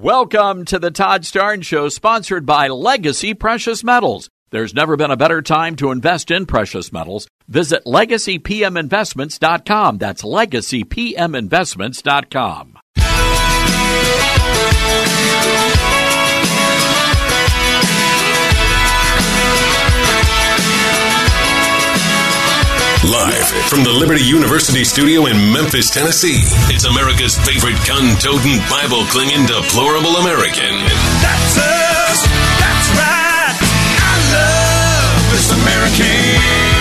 Welcome to the Todd Starnes Show, sponsored by Legacy Precious Metals. There's never been a better time to invest in precious metals. Visit LegacyPMInvestments.com. That's LegacyPMInvestments.com. Live from the Liberty University studio in Memphis, Tennessee, it's America's favorite gun-toting, Bible-clinging, deplorable American. That's us. That's right. I love this American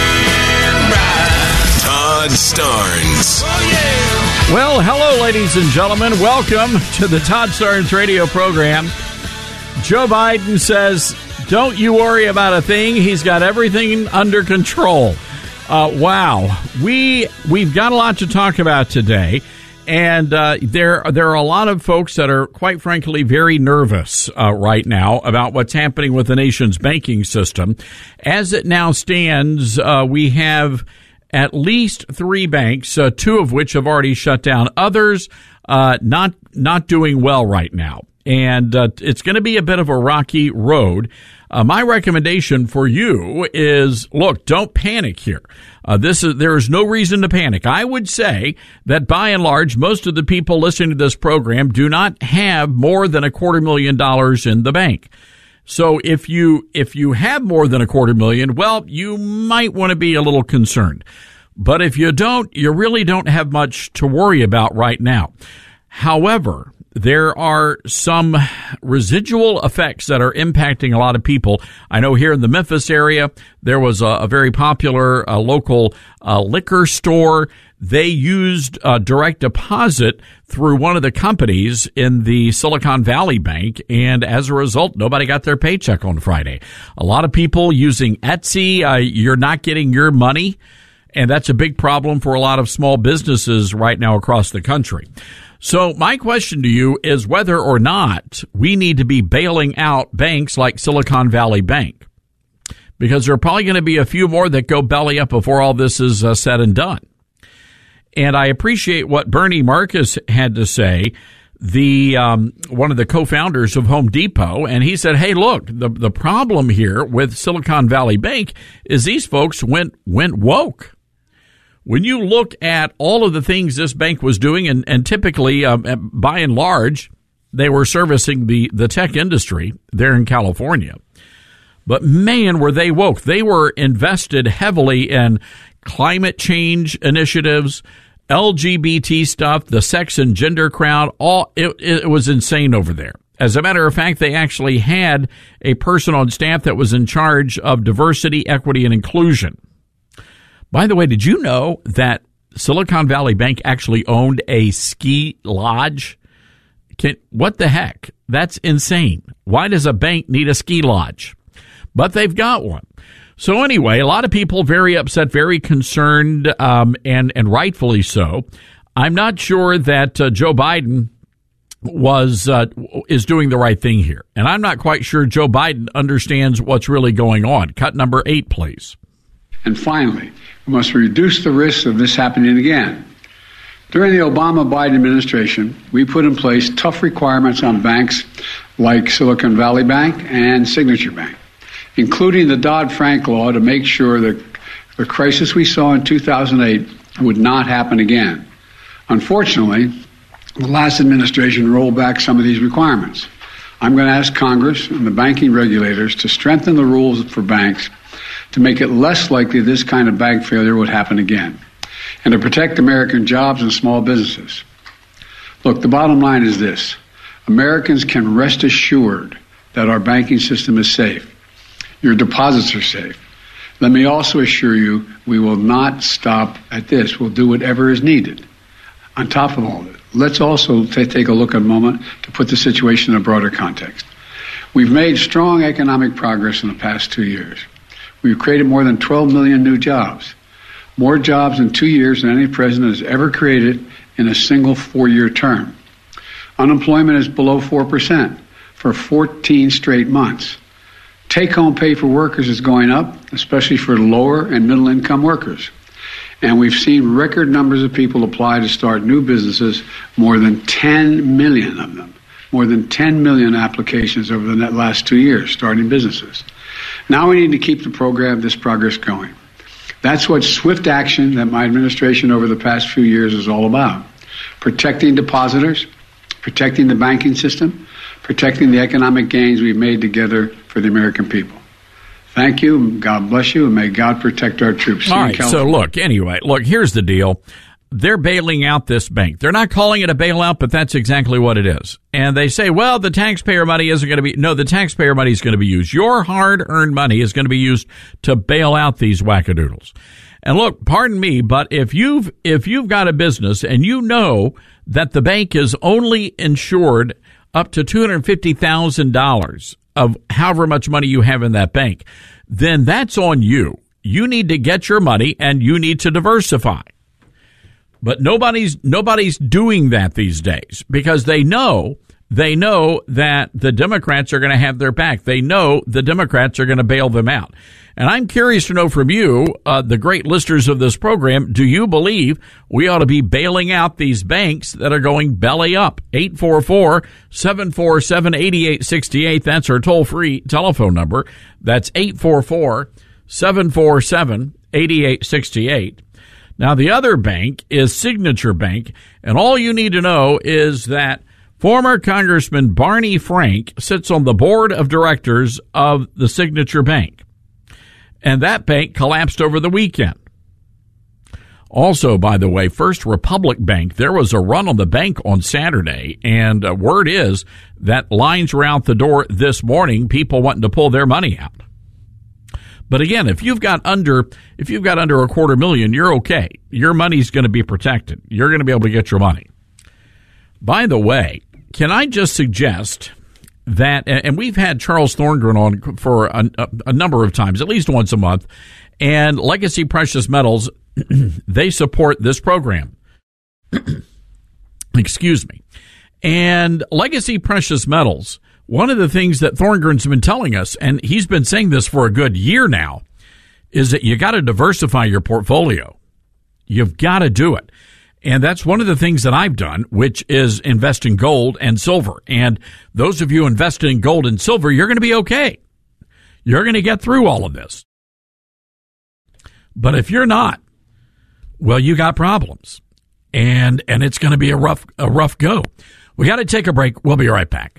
ride. Todd Starnes. Oh, yeah. Well, hello, ladies and gentlemen. Welcome to the Todd Starnes radio program. Joe Biden says, don't you worry about a thing. He's got everything under control. Wow. We've got a lot to talk about today, and there are a lot of folks that are, quite frankly, very nervous right now about what's happening with the nation's banking system. As it now stands, we have at least 3 banks, 2 of which have already shut down. Others not doing well right now, and it's going to be a bit of a rocky road. My recommendation for you is, look, don't panic here. There is no reason to panic. I would say that by and large, most of the people listening to this program do not have more than $250,000 in the bank. So if you have more than $250,000, well, you might want to be a little concerned. But if you don't, you really don't have much to worry about right now. However, there are some residual effects that are impacting a lot of people. I know here in the Memphis area, there was a very popular local liquor store. They used direct deposit through one of the companies in the Silicon Valley Bank, and as a result, nobody got their paycheck on Friday. A lot of people using Etsy, you're not getting your money, and that's a big problem for a lot of small businesses right now across the country. So my question to you is whether or not we need to be bailing out banks like Silicon Valley Bank, because there are probably going to be a few more that go belly up before all this is said and done. And I appreciate what Bernie Marcus had to say, one of the co-founders of Home Depot, and he said, hey, look, the problem here with Silicon Valley Bank is these folks went woke. When you look at all of the things this bank was doing, and typically, by and large, they were servicing the tech industry there in California. But man, were they woke. They were invested heavily in climate change initiatives, LGBT stuff, the sex and gender crowd. It was insane over there. As a matter of fact, they actually had a person on staff that was in charge of diversity, equity, and inclusion. By the way, did you know that Silicon Valley Bank actually owned a ski lodge? What the heck? That's insane. Why does a bank need a ski lodge? But they've got one. So anyway, a lot of people very upset, very concerned, and rightfully so. I'm not sure that Joe Biden is doing the right thing here. And I'm not quite sure Joe Biden understands what's really going on. Cut number 8, please. And finally, we must reduce the risk of this happening again. During the Obama-Biden administration, we put in place tough requirements on banks like Silicon Valley Bank and Signature Bank, including the Dodd-Frank law to make sure that the crisis we saw in 2008 would not happen again. Unfortunately, the last administration rolled back some of these requirements. I'm going to ask Congress and the banking regulators to strengthen the rules for banks to make it less likely this kind of bank failure would happen again, and to protect American jobs and small businesses. Look, the bottom line is this. Americans can rest assured that our banking system is safe. Your deposits are safe. Let me also assure you we will not stop at this. We'll do whatever is needed. On top of all of it, let's also take a look at a moment to put the situation in a broader context. We've made strong economic progress in the past 2 years. We've created more than 12 million new jobs, more jobs in 2 years than any president has ever created in a single 4-year term. Unemployment is below 4% for 14 straight months. Take-home pay for workers is going up, especially for lower and middle-income workers. And we've seen record numbers of people apply to start new businesses, more than 10 million of them. more than 10 million applications over the last 2 years, starting businesses. Now we need to keep this progress going. That's what swift action that my administration over the past few years is all about. Protecting depositors, protecting the banking system, protecting the economic gains we've made together for the American people. Thank you, God bless you, and may God protect our troops. All right, so look, here's the deal. They're bailing out this bank. They're not calling it a bailout, but that's exactly what it is. And they say, well, the taxpayer money isn't going to be, no, the taxpayer money is going to be used. Your hard-earned money is going to be used to bail out these wackadoodles. And look, pardon me, but if you've got a business and you know that the bank is only insured up to $250,000 of however much money you have in that bank, then that's on you. You need to get your money and you need to diversify. But nobody's doing that these days because they know that the Democrats are going to have their back. They know the Democrats are going to bail them out. And I'm curious to know from you, the great listeners of this program, do you believe we ought to be bailing out these banks that are going belly up? 844-747-8868. That's our toll-free telephone number. That's 844-747-8868. Now, the other bank is Signature Bank, and all you need to know is that former Congressman Barney Frank sits on the board of directors of the Signature Bank, and that bank collapsed over the weekend. Also, by the way, First Republic Bank, there was a run on the bank on Saturday, and word is that lines were out the door this morning, people wanting to pull their money out. But again, if you've got under $250,000, you're okay. Your money's going to be protected. You're going to be able to get your money. By the way, can I just suggest that, and we've had Charles Thorngren on for a number of times, at least once a month, and Legacy Precious Metals, they support this program. Excuse me. And Legacy Precious Metals, one of the things that Thorngren's been telling us, and he's been saying this for a good year now, is that you got to diversify your portfolio. You've got to do it. And that's one of the things that I've done, which is invest in gold and silver. And those of you invested in gold and silver, you're going to be okay. You're going to get through all of this. But if you're not, well, you got problems. And it's going to be a rough go. We got to take a break. We'll be right back.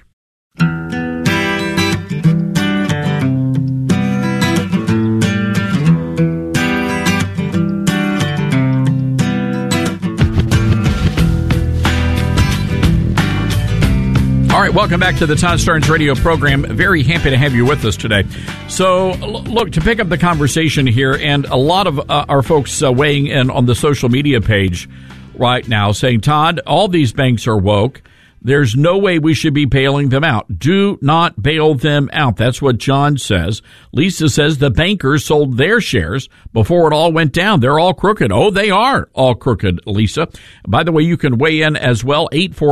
All right, welcome back to the Todd Starnes radio program. Very happy to have you with us today. So, look, to pick up the conversation here, and a lot of our folks weighing in on the social media page right now saying, Todd, all these banks are woke. There's no way we should be bailing them out. Do not bail them out. That's what John says. Lisa says the bankers sold their shares before it all went down. They're all crooked. Oh, they are all crooked, Lisa. By the way, you can weigh in as well.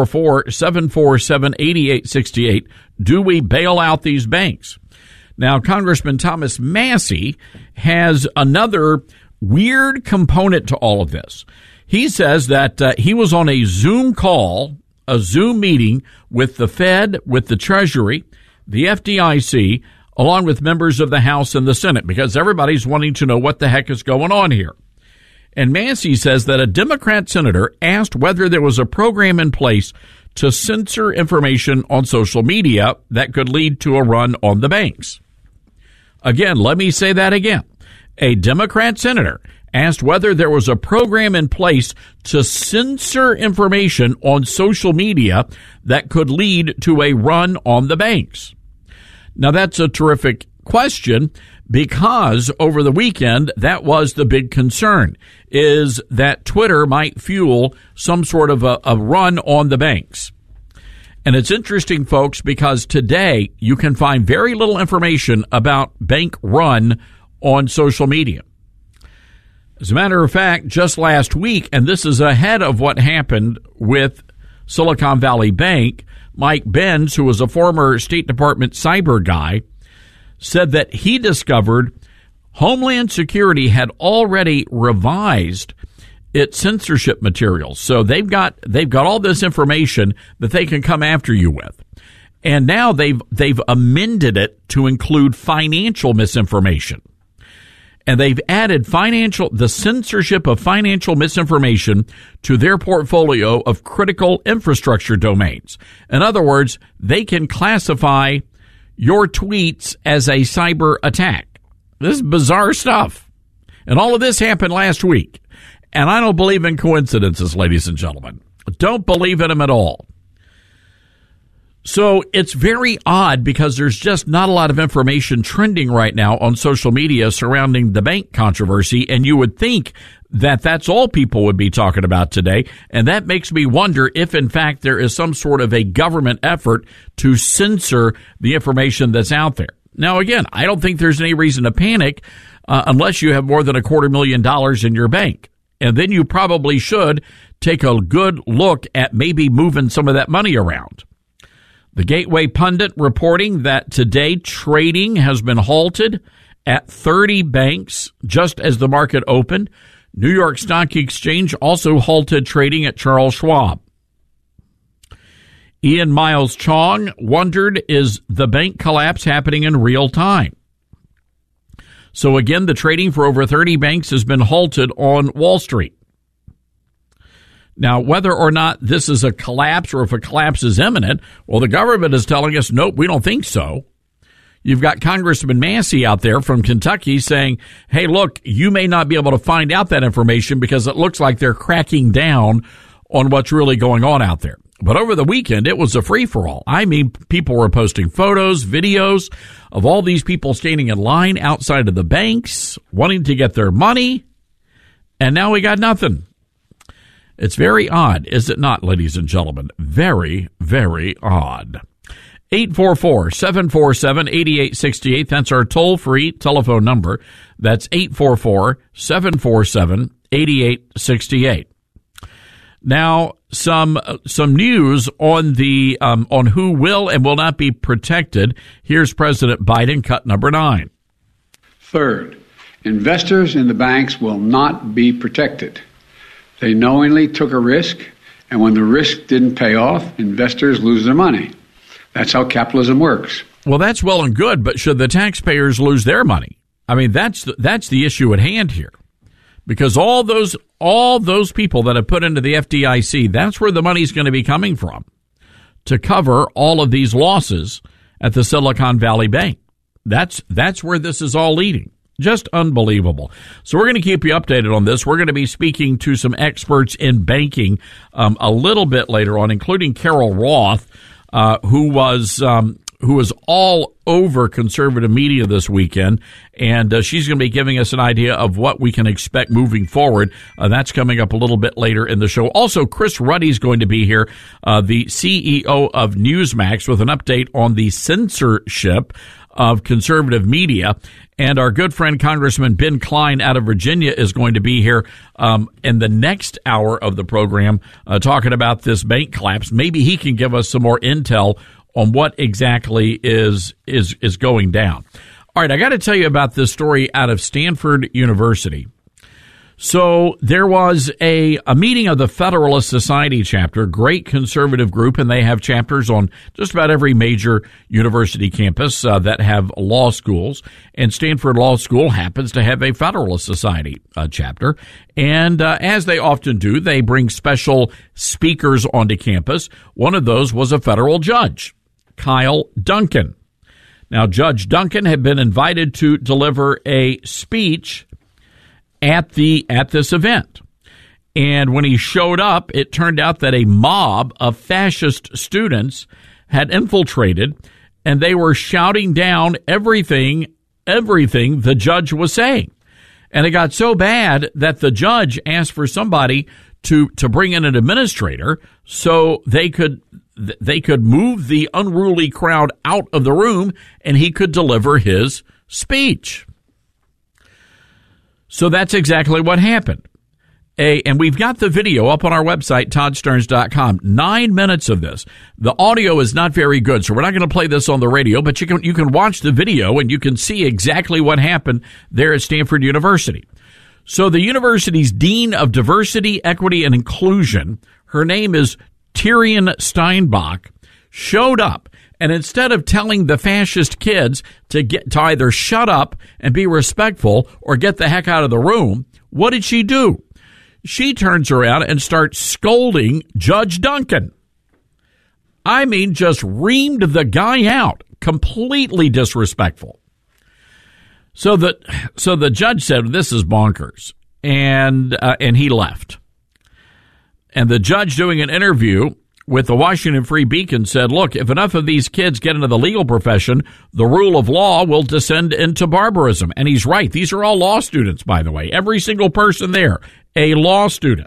844-747-8868. Do we bail out these banks? Now, Congressman Thomas Massie has another weird component to all of this. He says that he was on a Zoom call, a Zoom meeting with the Fed, with the Treasury, the FDIC, along with members of the House and the Senate, because everybody's wanting to know what the heck is going on here. And Massie says that a Democrat senator asked whether there was a program in place to censor information on social media that could lead to a run on the banks. Again, let me say that again. A Democrat senator asked whether there was a program in place to censor information on social media that could lead to a run on the banks. Now, that's a terrific question because over the weekend, that was the big concern, is that Twitter might fuel some sort of a run on the banks. And it's interesting, folks, because today you can find very little information about bank run on social media. As a matter of fact, just last week, and this is ahead of what happened with Silicon Valley Bank, Mike Benz, who was a former State Department cyber guy, said that he discovered Homeland Security had already revised It's censorship materials. So they've got all this information that they can come after you with. And now they've amended it to include financial misinformation. And they've added the censorship of financial misinformation to their portfolio of critical infrastructure domains. In other words, they can classify your tweets as a cyber attack. This is bizarre stuff. And all of this happened last week. And I don't believe in coincidences, ladies and gentlemen. Don't believe in them at all. So it's very odd because there's just not a lot of information trending right now on social media surrounding the bank controversy, and you would think that that's all people would be talking about today, and that makes me wonder if, in fact, there is some sort of a government effort to censor the information that's out there. Now, again, I don't think there's any reason to panic unless you have more than $250,000 in your bank, and then you probably should take a good look at maybe moving some of that money around. The Gateway Pundit reporting that today trading has been halted at 30 banks just as the market opened. New York Stock Exchange also halted trading at Charles Schwab. Ian Miles Chong wondered, is the bank collapse happening in real time? So again, the trading for over 30 banks has been halted on Wall Street. Now, whether or not this is a collapse or if a collapse is imminent, well, the government is telling us, nope, we don't think so. You've got Congressman Massey out there from Kentucky saying, hey, look, you may not be able to find out that information because it looks like they're cracking down on what's really going on out there. But over the weekend, it was a free-for-all. I mean, people were posting photos, videos of all these people standing in line outside of the banks, wanting to get their money, and now we got nothing. It's very odd, is it not, ladies and gentlemen? Very, very odd. 844-747-8868. That's our toll-free telephone number. That's 844-747-8868. Now, some news on the on who will and will not be protected. Here's President Biden, cut number 9. Third, investors in the banks will not be protected. They knowingly took a risk, and when the risk didn't pay off, investors lose their money. That's how capitalism works. Well, that's well and good, but should the taxpayers lose their money? I mean, that's the issue at hand here. Because all those people that have put into the FDIC, that's where the money's going to be coming from to cover all of these losses at the Silicon Valley Bank. That's where this is all leading. Just unbelievable. So we're going to keep you updated on this. We're going to be speaking to some experts in banking a little bit later on, including Carol Roth, who was all over conservative media this weekend, and she's going to be giving us an idea of what we can expect moving forward. That's coming up a little bit later in the show. Also, Chris Ruddy's going to be here, the CEO of Newsmax, with an update on the censorship of conservative media. And our good friend Congressman Ben Klein out of Virginia is going to be here in the next hour of the program talking about this bank collapse. Maybe he can give us some more intel on what exactly is going down. All right, I got to tell you about this story out of Stanford University. So there was a meeting of the Federalist Society chapter, great conservative group, and they have chapters on just about every major university campus that have law schools. And Stanford Law School happens to have a Federalist Society chapter. And as they often do, they bring special speakers onto campus. One of those was a federal judge, Kyle Duncan. Now, Judge Duncan had been invited to deliver a speech at this event. And when he showed up, it turned out that a mob of fascist students had infiltrated, and they were shouting down everything the judge was saying. And it got so bad that the judge asked for somebody to bring in an administrator so they could move the unruly crowd out of the room and he could deliver his speech. So that's exactly what happened. And we've got the video up on our website, ToddStarnes.com. 9 minutes of this. The audio is not very good, so we're not going to play this on the radio, but you can watch the video and you can see exactly what happened there at Stanford University. So the university's Dean of Diversity, Equity, and Inclusion, her name is Tyrion Steinbach, showed up. And instead of telling the fascist kids to either shut up and be respectful or get the heck out of the room, what did she do? She turns around and starts scolding Judge Duncan. I mean, just reamed the guy out. Completely disrespectful. So the judge said, "This is bonkers," and he left. And the judge, doing an interview with the Washington Free Beacon, said, "Look, if enough of these kids get into the legal profession, the rule of law will descend into barbarism." And he's right. These are all law students, by the way. Every single person there, a law student.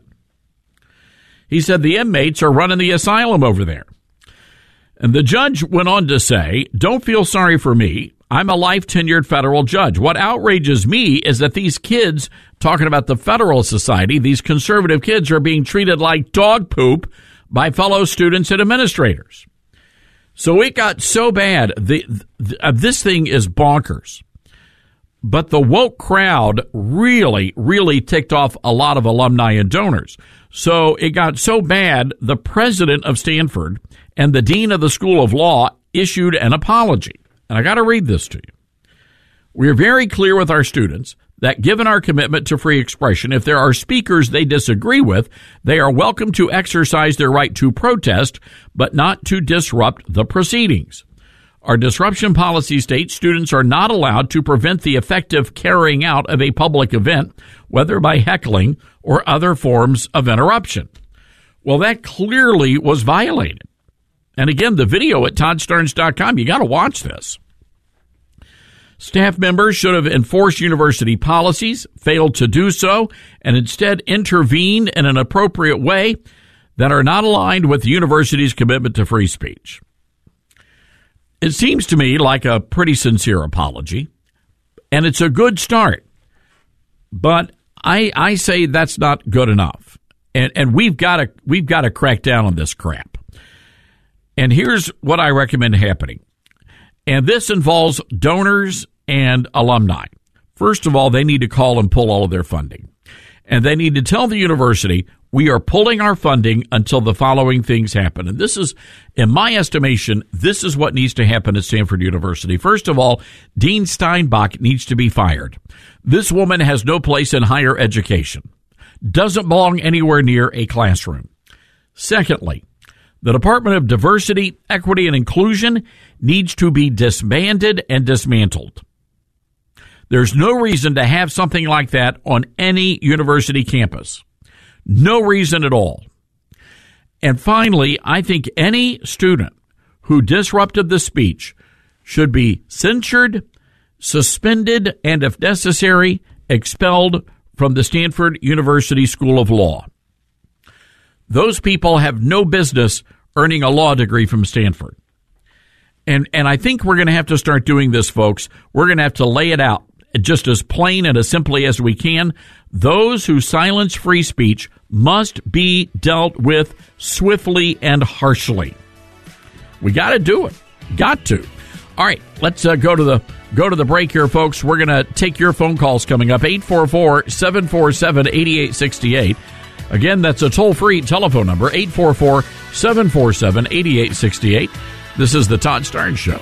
He said the inmates are running the asylum over there. And the judge went on to say, "Don't feel sorry for me. I'm a life-tenured federal judge. What outrages me is that these kids, talking about the Federal Society, these conservative kids are being treated like dog poop by fellow students and administrators." So it got so bad. This thing is bonkers. But the woke crowd really, really ticked off a lot of alumni and donors. So it got so bad, the president of Stanford and the dean of the School of Law issued an apology. And I got to read this to you. "We are very clear with our students that given our commitment to free expression, if there are speakers they disagree with, they are welcome to exercise their right to protest, but not to disrupt the proceedings. Our disruption policy states students are not allowed to prevent the effective carrying out of a public event, whether by heckling or other forms of interruption." Well, that clearly was violated. And again, the video at ToddStarnes.com, you got to watch this. Staff members should have enforced university policies, failed to do so, and instead intervened in an appropriate way that are not aligned with the university's commitment to free speech. It seems to me like a pretty sincere apology, and it's a good start. But I say that's not good enough, and we've got to crack down on this crap. And here's what I recommend happening. And this involves donors and alumni. First of all, they need to call and pull all of their funding. And they need to tell the university, we are pulling our funding until the following things happen. And this is, in my estimation, this is what needs to happen at Stanford University. First of all, Dean Steinbach needs to be fired. This woman has no place in higher education. Doesn't belong anywhere near a classroom. Secondly, the Department of Diversity, Equity, and Inclusion needs to be disbanded and dismantled. There's no reason to have something like that on any university campus. No reason at all. And finally, I think any student who disrupted the speech should be censured, suspended, and if necessary, expelled from the Stanford University School of Law. Those people have no business earning a law degree from Stanford. And I think we're going to have to start doing this, folks. We're going to have to lay it out just as plain and as simply as we can. Those who silence free speech must be dealt with swiftly and harshly. We got to do it. Got to. All right, let's go to the break here, folks. We're going to take your phone calls coming up. 844-747-8868. Again, that's a toll-free telephone number, 844-747-8868. This is the Todd Starnes Show.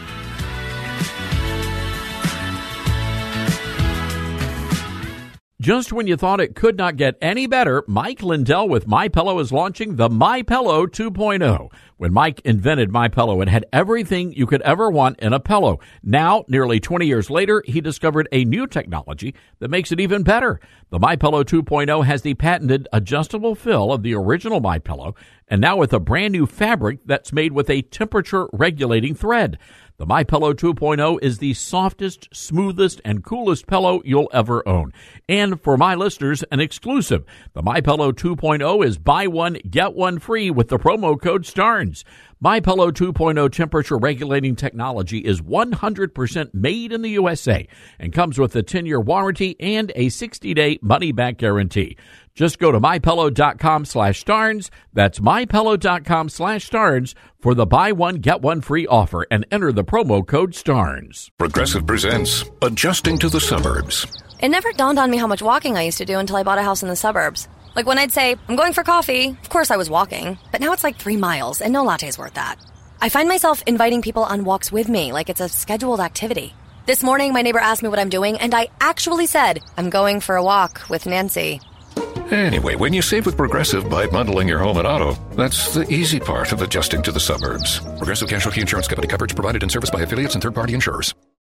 Just when you thought it could not get any better, Mike Lindell with MyPillow is launching the MyPillow 2.0. When Mike invented MyPillow, it had everything you could ever want in a pillow. Now, nearly 20 years later, he discovered a new technology that makes it even better. The MyPillow 2.0 has the patented adjustable fill of the original MyPillow, and now with a brand new fabric that's made with a temperature-regulating thread. The MyPillow 2.0 is the softest, smoothest, and coolest pillow you'll ever own. And for my listeners, an exclusive. The MyPillow 2.0 is buy one, get one free with the promo code STARNS. MyPillow 2.0 temperature regulating technology is 100% made in the USA and comes with a 10-year warranty and a 60-day money-back guarantee. Just go to MyPillow.com/Starnes. That's MyPillow.com/Starnes for the buy one, get one free offer and enter the promo code STARNS. Progressive presents Adjusting to the Suburbs. It never dawned on me how much walking I used to do until I bought a house in the suburbs. Like when I'd say, I'm going for coffee, of course I was walking, but now it's like 3 miles and no latte's worth that. I find myself inviting people on walks with me like it's a scheduled activity. This morning, my neighbor asked me what I'm doing, and I actually said, I'm going for a walk with Nancy. Anyway, when you save with Progressive by bundling your home and auto, that's the easy part of adjusting to the suburbs. Progressive Casualty Insurance Company. Coverage provided and serviced by affiliates and third-party insurers.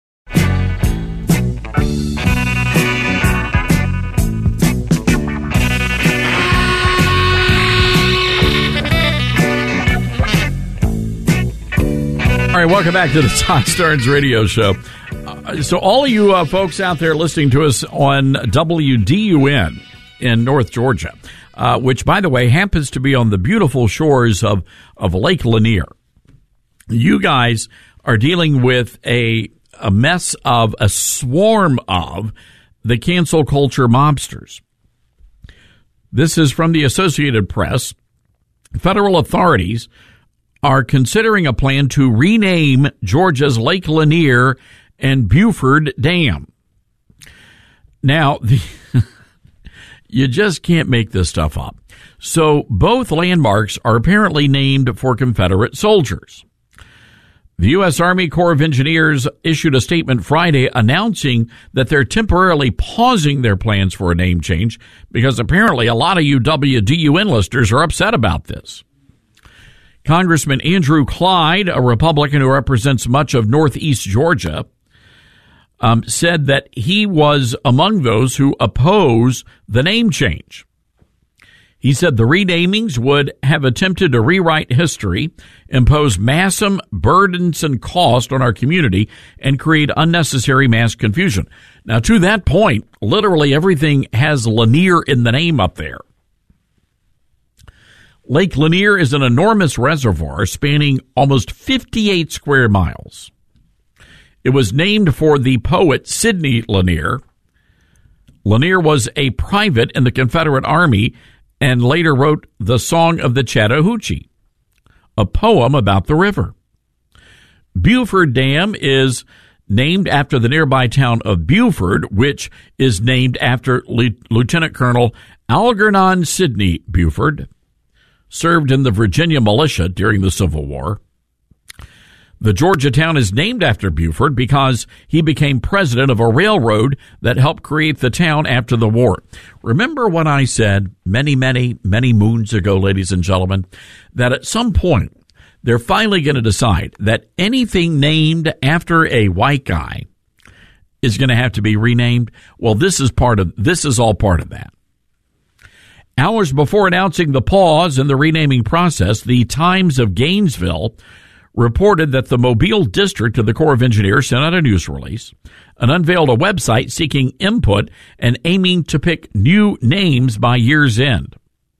All right, welcome back to the Todd Starnes Radio Show. So all of you folks out there listening to us on WDUN in North Georgia, which, by the way, happens to be on the beautiful shores of Lake Lanier, you guys are dealing with a mess of a swarm of the cancel culture mobsters. This is from the Associated Press. Federal authorities are considering a plan to rename Georgia's Lake Lanier and Buford Dam. Now, you just can't make this stuff up. So both landmarks are apparently named for Confederate soldiers. The U.S. Army Corps of Engineers issued a statement Friday announcing that they're temporarily pausing their plans for a name change because apparently a lot of you WDUN listeners are upset about this. Congressman Andrew Clyde, a Republican who represents much of northeast Georgia, said that he was among those who oppose the name change. He said the renamings would have attempted to rewrite history, impose massive burdensome cost on our community, and create unnecessary mass confusion. Now, to that point, literally everything has Lanier in the name up there. Lake Lanier is an enormous reservoir spanning almost 58 square miles. It was named for the poet Sidney Lanier. Lanier was a private in the Confederate Army and later wrote the Song of the Chattahoochee, a poem about the river. Buford Dam is named after the nearby town of Buford, which is named after Lieutenant Colonel Algernon Sidney Buford, served in the Virginia militia during the Civil War. The Georgia town is named after Buford because he became president of a railroad that helped create the town after the war. Remember when I said many, many, many moons ago, ladies and gentlemen, that at some point they're finally going to decide that anything named after a white guy is going to have to be renamed? Well, this is all part of that. Hours before announcing the pause in the renaming process, the Times of Gainesville reported that the Mobile District of the Corps of Engineers sent out a news release and unveiled a website seeking input and aiming to pick new names by year's end.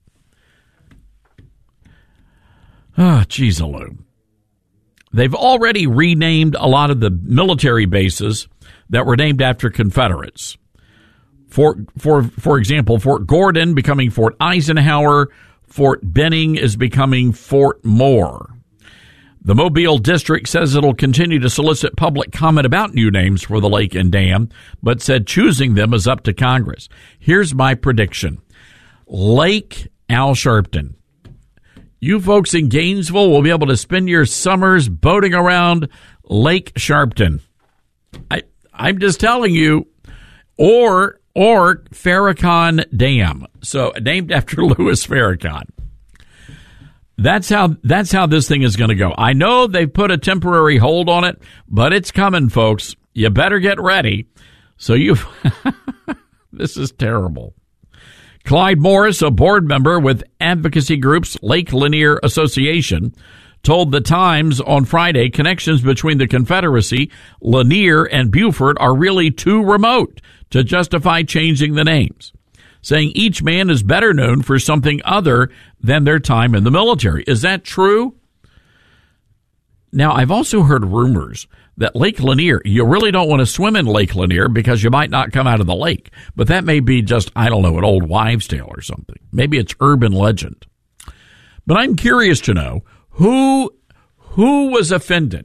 Geez-a-loo. They've already renamed a lot of the military bases that were named after Confederates. For example, Fort Gordon becoming Fort Eisenhower, Fort Benning is becoming Fort Moore. The Mobile District says it'll continue to solicit public comment about new names for the lake and dam, but said choosing them is up to Congress. Here's my prediction. Lake Al Sharpton. You folks in Gainesville will be able to spend your summers boating around Lake Sharpton. I'm just telling you. Or Farrakhan Dam. So named after Louis Farrakhan. That's how this thing is going to go. I know they've put a temporary hold on it, but it's coming, folks. You better get ready. So this is terrible. Clyde Morris, a board member with advocacy groups Lake Lanier Association, told the Times on Friday connections between the Confederacy, Lanier, and Buford are really too remote to justify changing the names, saying each man is better known for something other than their time in the military. Is that true? Now, I've also heard rumors that Lake Lanier, you really don't want to swim in Lake Lanier because you might not come out of the lake. But that may be just, I don't know, an old wives' tale or something. Maybe it's urban legend. But I'm curious to know who was offended.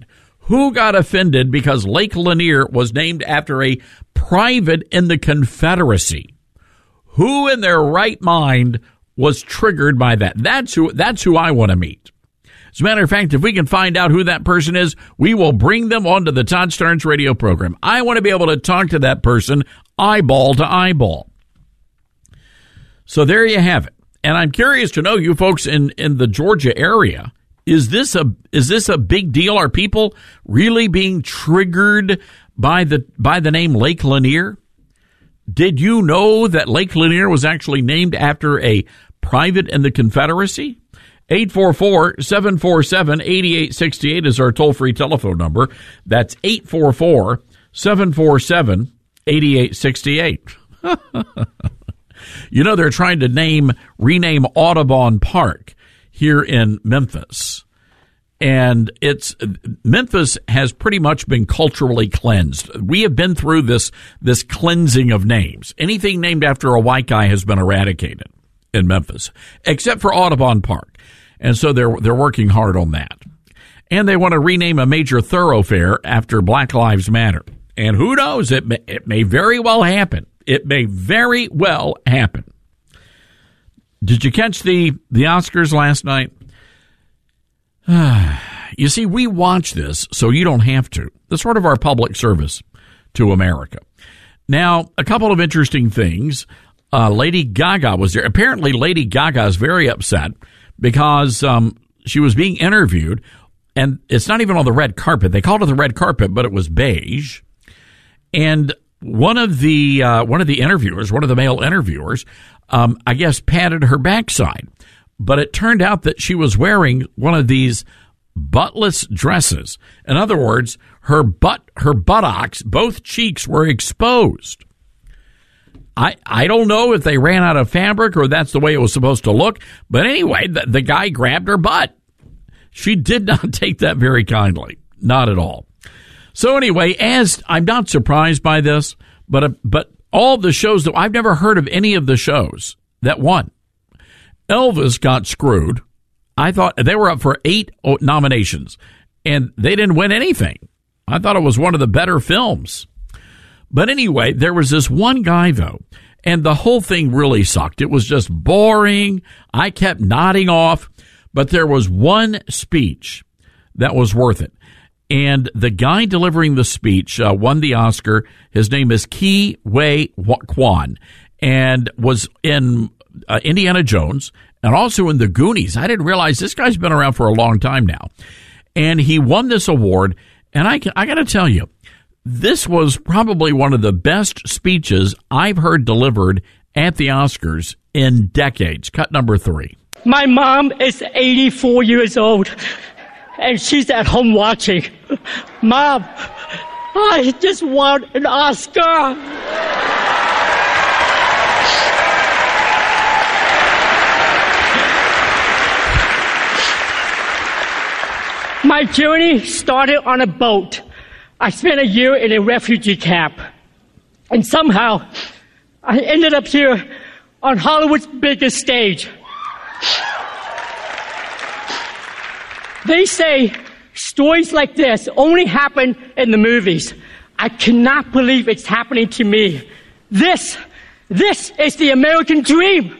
Who got offended because Lake Lanier was named after a private in the Confederacy? Who in their right mind was triggered by that? That's who I want to meet. As a matter of fact, if we can find out who that person is, we will bring them onto the Todd Starnes radio program. I want to be able to talk to that person eyeball to eyeball. So there you have it. And I'm curious to know, you folks in the Georgia area, is this a big deal? Are people really being triggered by the name Lake Lanier? Did you know that Lake Lanier was actually named after a private in the Confederacy? 844-747-8868 is our toll-free telephone number. That's 844-747-8868. You know, they're trying to rename Audubon Park here in Memphis. And Memphis has pretty much been culturally cleansed. We have been through this cleansing of names. Anything named after a white guy has been eradicated in Memphis, except for Audubon Park. And so they're working hard on that. And they want to rename a major thoroughfare after Black Lives Matter. And who knows, it may very well happen. It may very well happen. Did you catch the Oscars last night? You see, we watch this so you don't have to. That's sort of our public service to America. Now, a couple of interesting things. Lady Gaga was there. Apparently, Lady Gaga is very upset because she was being interviewed, and it's not even on the red carpet. They called it the red carpet, but it was beige. And one of the interviewers, one of the male interviewers, I guess patted her backside. But it turned out that she was wearing one of these buttless dresses. In other words, her buttocks, both cheeks were exposed. I don't know if they ran out of fabric or that's the way it was supposed to look. But anyway, the guy grabbed her butt. She did not take that very kindly. Not at all. So anyway, as I'm not surprised by this, but all the shows that I've never heard of any of the shows that won. Elvis got screwed. I thought they were up for 8 nominations, and they didn't win anything. I thought it was one of the better films. But anyway, there was this one guy, though, and the whole thing really sucked. It was just boring. I kept nodding off, but there was one speech that was worth it. And the guy delivering the speech won the Oscar. His name is Ke Huy Quan, and was in Indiana Jones and also in the Goonies. I didn't realize this guy's been around for a long time now. And he won this award. And I got to tell you, this was probably one of the best speeches I've heard delivered at the Oscars in decades. Cut number 3. My mom is 84 years old, and she's at home watching. Mom, I just won an Oscar. My journey started on a boat. I spent a year in a refugee camp. And somehow, I ended up here on Hollywood's biggest stage. They say stories like this only happen in the movies. I cannot believe it's happening to me. This is the American dream.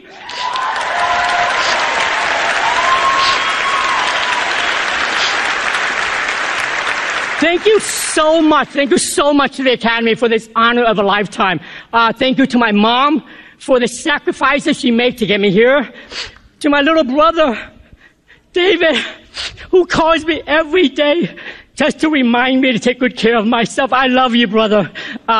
Thank you so much. Thank you so much to the Academy for this honor of a lifetime. Thank you to my mom for the sacrifices she made to get me here. To my little brother, David, who calls me every day just to remind me to take good care of myself. I love you, brother.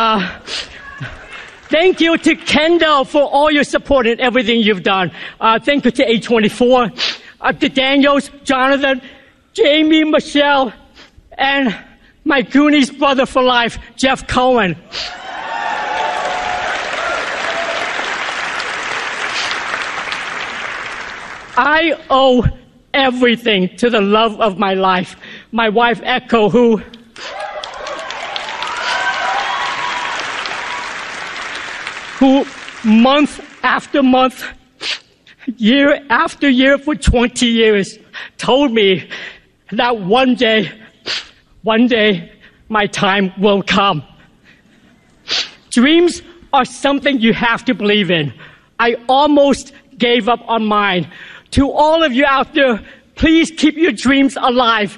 Thank you to Kendall for all your support and everything you've done. Thank you to A24, to Daniels, Jonathan, Jamie, Michelle, and my Goonies brother for life, Jeff Cohen. I owe everything to the love of my life, my wife Echo, who month after month, year after year for 20 years told me that one day one day my time will come. Dreams are something you have to believe in. I almost gave up on mine. To all of you out there, please keep your dreams alive.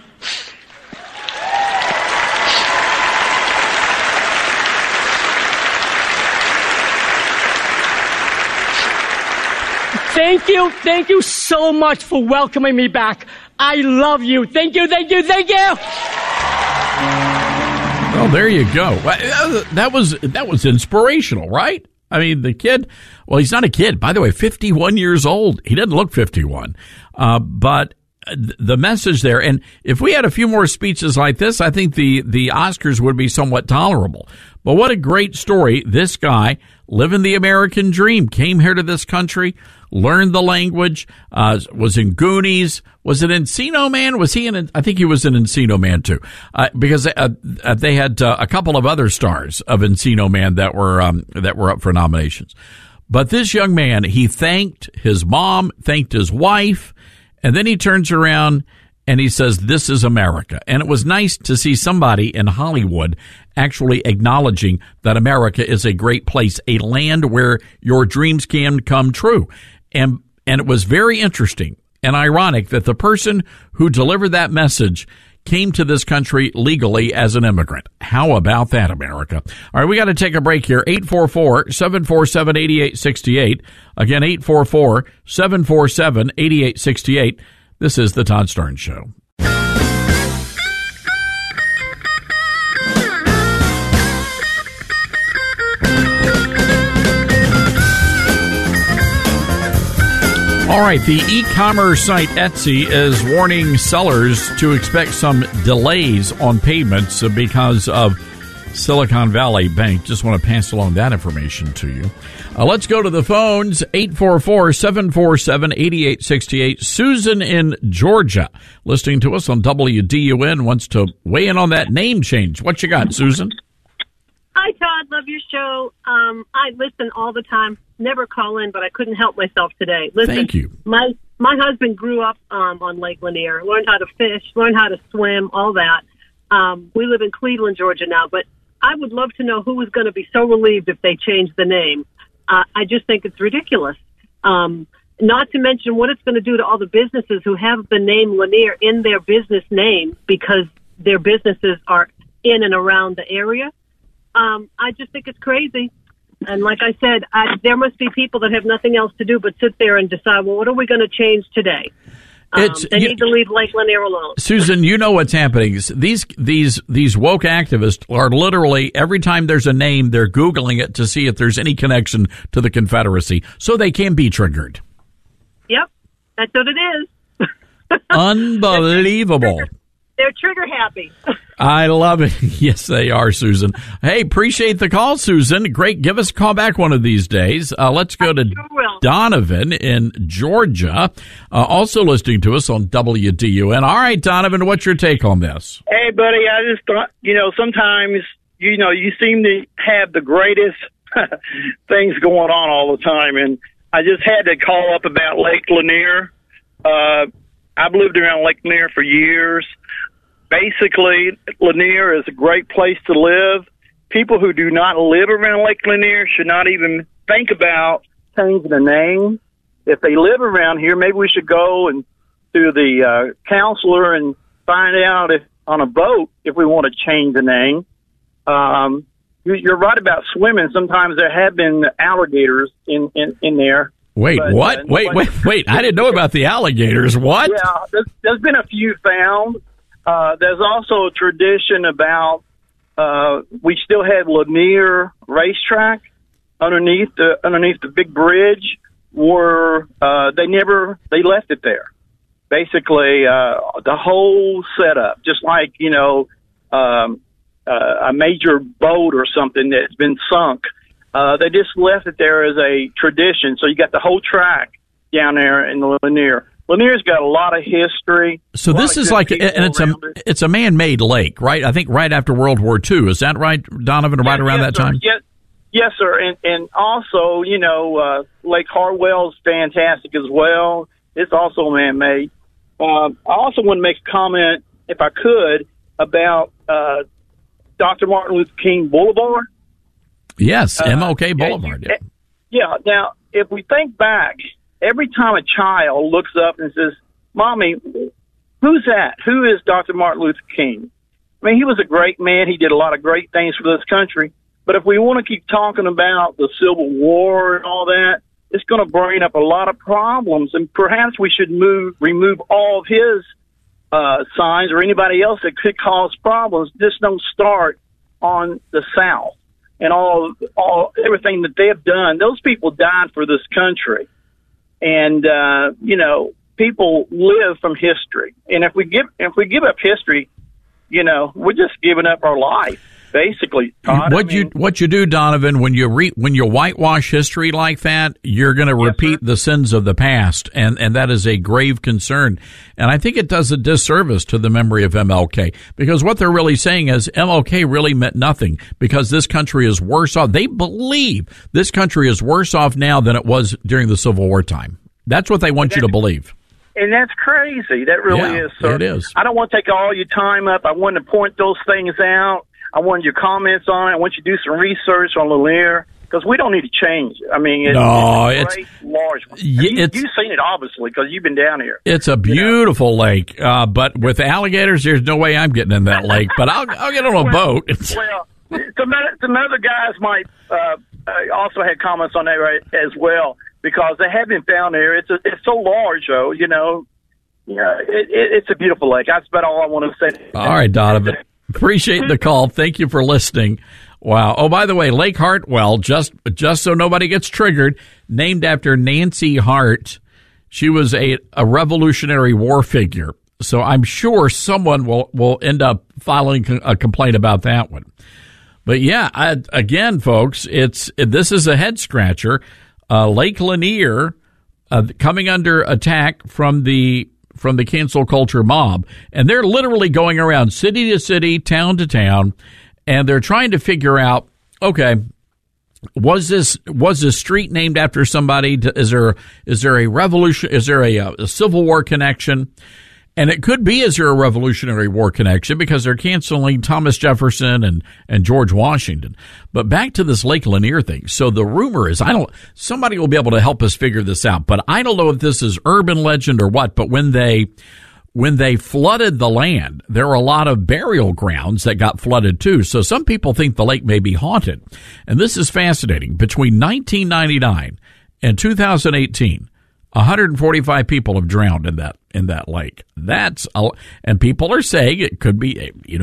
Thank you so much for welcoming me back. I love you. Thank you. Well, there you go. That was inspirational, right? I mean, the kid, well, he's not a kid. By the way, 51 years old. He doesn't look 51. But the message there, and if we had a few more speeches like this, I think the Oscars would be somewhat tolerable. But what a great story. This guy, living the American dream, came here to this country, learned the language, was in Goonies. Was it Encino Man? Was he in? I think he was in Encino Man too, because they had a couple of other stars of Encino Man that were up for nominations. But this young man, he thanked his mom, thanked his wife, and then he turns around and he says, "This is America." And it was nice to see somebody in Hollywood actually acknowledging that America is a great place, a land where your dreams can come true. And it was very interesting and ironic that the person who delivered that message came to this country legally as an immigrant. How about that, America? All right, we got to take a break here. 844-747-8868. Again, 844-747-8868. This is the Todd Starnes Show. All right, the e-commerce site Etsy is warning sellers to expect some delays on payments because of Silicon Valley Bank. Just want to pass along that information to you. Let's go to the phones, 844-747-8868. Susan in Georgia, listening to us on WDUN, wants to weigh in on that name change. What you got, Susan? Hi, Todd. Love your show. I listen all the time. Never call in, but I couldn't help myself today. Listen, thank you. My husband grew up on Lake Lanier, learned how to fish, learned how to swim, all that. We live in Cleveland, Georgia now, but I would love to know who was going to be so relieved if they changed the name. I just think it's ridiculous. Not to mention what it's going to do to all the businesses who have the name Lanier in their business name because their businesses are in and around the area. I just think it's crazy. And like I said, there must be people that have nothing else to do but sit there and decide, well, what are we going to change today? They need to leave Lake Lanier alone. Susan, you know what's happening. These woke activists are literally, every time there's a name, they're Googling it to see if there's any connection to the Confederacy, so they can be triggered. Yep, that's what it is. Unbelievable. They're trigger happy. I love it. Yes, they are, Susan. Hey, appreciate the call, Susan. Great. Give us a call back one of these days. Let's go to Donovan in Georgia, also listening to us on WDUN. All right, Donovan, what's your take on this? Hey, buddy, I just thought, sometimes, you seem to have the greatest things going on all the time. And I just had to call up about Lake Lanier. I've lived around Lake Lanier for years. Basically, Lanier is a great place to live. People who do not live around Lake Lanier should not even think about changing the name. If they live around here, maybe we should go and to the counselor and find out if on a boat if we want to change the name. You're right about swimming. Sometimes there have been alligators in there. Wait, but, what? Wait. I didn't know about the alligators. What? Yeah, there's been a few found. There's also a tradition about we still have Lanier Racetrack underneath the big bridge where they left it there. Basically, the whole setup, just like a major boat or something that's been sunk. They just left it there as a tradition. So you got the whole track down there in the Lanier. Lanier's got a lot of history. So this is like, and it's a man-made lake, right? I think right after World War II. Is that right, Donovan? Right around that time? Yes, sir. And also, Lake Hartwell's fantastic as well. It's also man-made. I also want to make a comment, if I could. about Dr. Martin Luther King Boulevard? Yes, MLK Boulevard. Yeah. Now, if we think back, every time a child looks up and says, "Mommy, who's that? Who is Dr. Martin Luther King?" I mean, he was a great man. He did a lot of great things for this country. But if we want to keep talking about the Civil War and all that, it's going to bring up a lot of problems. And perhaps we should remove all of his signs or anybody else that could cause problems. Just don't start on the South and all everything that they have done. Those people died for this country. And, people live from history. And if we give up history, we're just giving up our life, basically, Todd. What you do, Donovan, when you whitewash history like that, you're going to repeat the sins of the past, and that is a grave concern. And I think it does a disservice to the memory of MLK, because what they're really saying is MLK really meant nothing, because this country is worse off. They believe this country is worse off now than it was during the Civil War time. That's what they want you to believe. And that's crazy. That really is, sir. It is. I don't want to take all your time up. I wanted to point those things out. I wanted your comments on it. I want you to do some research on Lanier, because we don't need to change it. I mean, it's a great, large one. You've seen it, obviously, because you've been down here. It's a beautiful lake, but with alligators, there's no way I'm getting in that lake. But I'll get on a boat. Well, some other guys might also had comments on that as well, because they have been found there. It's so large, though. It's a beautiful lake. That's about all I want to say. All right, Donovan. Appreciate the call. Thank you for listening. Wow. Oh, by the way, Lake Hartwell, just so nobody gets triggered, named after Nancy Hart. She was a Revolutionary War figure. So I'm sure someone will end up filing a complaint about that one. But yeah, again, folks, this is a head scratcher. Lake Lanier coming under attack from the cancel culture mob, and they're literally going around city to city, town to town, and they're trying to figure out, okay, was this street named after somebody? Is there a revolution? Is there a Civil War connection? And it could be, is there a Revolutionary War connection, because they're canceling Thomas Jefferson and George Washington. But back to this Lake Lanier thing. So the rumor is, somebody will be able to help us figure this out, but I don't know if this is urban legend or what, but when they flooded the land, there were a lot of burial grounds that got flooded too. So some people think the lake may be haunted. And this is fascinating. Between 1999 and 2018, 145 people have drowned in that lake. And people are saying it could be,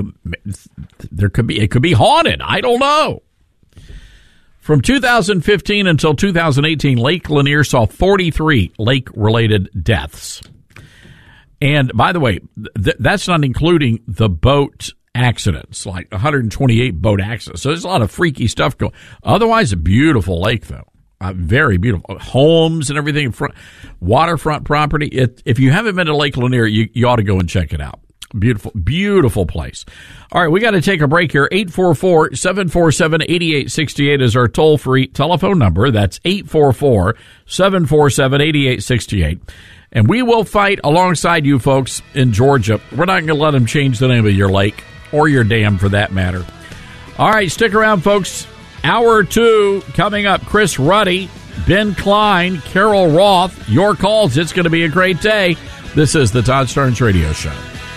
it could be haunted. I don't know. From 2015 until 2018, Lake Lanier saw 43 lake-related deaths. And by the way, that's not including the boat accidents, like 128 boat accidents. So there's a lot of freaky stuff going. Otherwise, a beautiful lake, though. Very beautiful. Homes and everything, waterfront property. If you haven't been to Lake Lanier, you ought to go and check it out. Beautiful, beautiful place. All right, we got to take a break here. 844-747-8868 is our toll-free telephone number. That's 844-747-8868. And we will fight alongside you folks in Georgia. We're not going to let them change the name of your lake or your dam, for that matter. All right, stick around, folks. Hour 2 coming up. Chris Ruddy, Ben Klein, Carol Roth. Your calls. It's going to be a great day. This is the Todd Starnes Radio Show.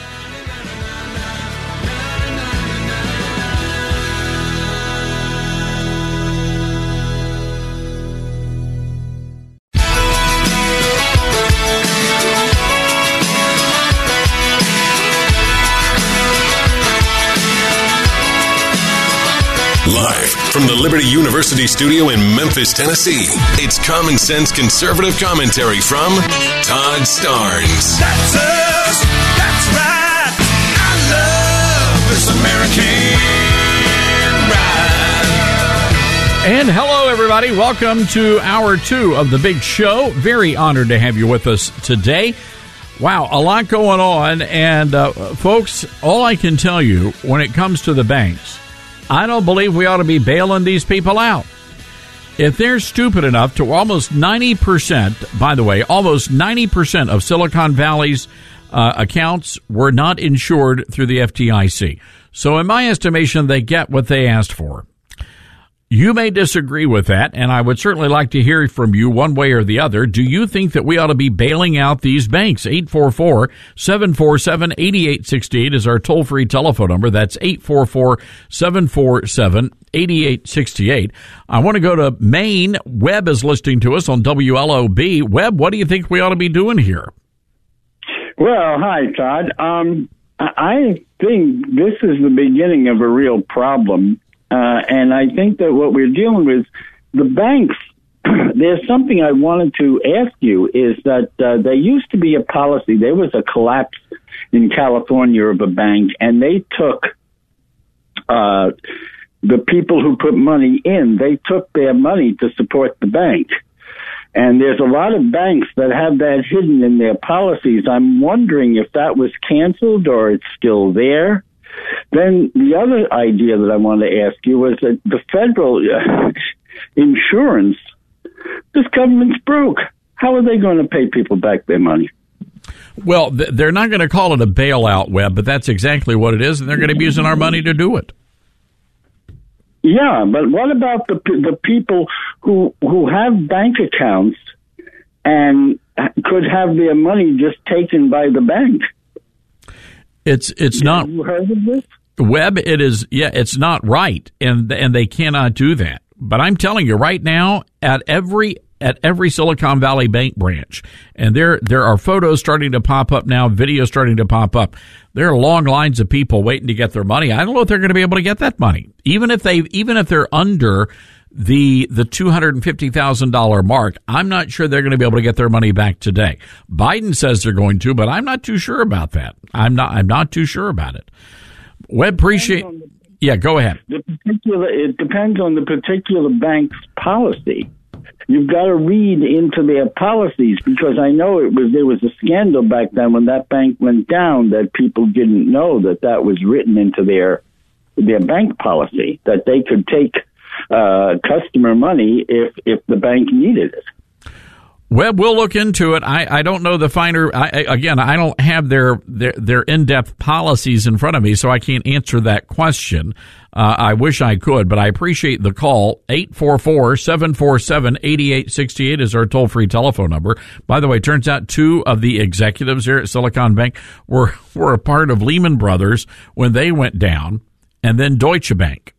Live from the Liberty University studio in Memphis, Tennessee, it's Common Sense Conservative Commentary from Todd Starnes. That's us. That's right. I love this American ride. And hello, everybody. Welcome to Hour 2 of the big show. Very honored to have you with us today. Wow, a lot going on. And, folks, all I can tell you when it comes to the banks, I don't believe we ought to be bailing these people out. If they're stupid enough to almost 90%, by the way, almost 90% of Silicon Valley's accounts were not insured through the FDIC. So in my estimation, they get what they asked for. You may disagree with that, and I would certainly like to hear from you one way or the other. Do you think that we ought to be bailing out these banks? 844-747-8868 is our toll-free telephone number. That's 844-747-8868. I want to go to Maine. Webb is listening to us on WLOB. Webb, what do you think we ought to be doing here? Well, hi, Todd. I think this is the beginning of a real problem. And I think that what we're dealing with, the banks, there's something I wanted to ask you, is that there used to be a policy. There was a collapse in California of a bank, and they took the people who put money in, they took their money to support the bank. And there's a lot of banks that have that hidden in their policies. I'm wondering if that was canceled or it's still there. Then the other idea that I wanted to ask you was that the federal insurance, this government's broke. How are they going to pay people back their money? Well, they're not going to call it a bailout, Webb, but that's exactly what it is, and they're going to be using our money to do it. Yeah, but what about the people who have bank accounts and could have their money just taken by the bank? It's not. Have you heard of this? Webb, it is. Yeah, it's not right, and they cannot do that. But I'm telling you right now, at every Silicon Valley Bank branch, and there are photos starting to pop up now, videos starting to pop up. There are long lines of people waiting to get their money. I don't know if they're going to be able to get that money, even if they're under the $250,000 mark. I'm not sure they're going to be able to get their money back today. Biden says they're going to, but I'm not too sure about that. I'm not too sure about it. Webb, yeah, go ahead. It depends on the particular bank's policy. You've got to read into their policies, because I know there was a scandal back then when that bank went down that people didn't know that was written into their bank policy, that they could take customer money if the bank needed it. Webb, we'll look into it. I don't know the finer. I don't have their in-depth policies in front of me, so I can't answer that question. I wish I could, but I appreciate the call. 844-747-8868 is our toll-free telephone number. By the way, it turns out two of the executives here at Silicon Bank were a part of Lehman Brothers when they went down, and then Deutsche Bank.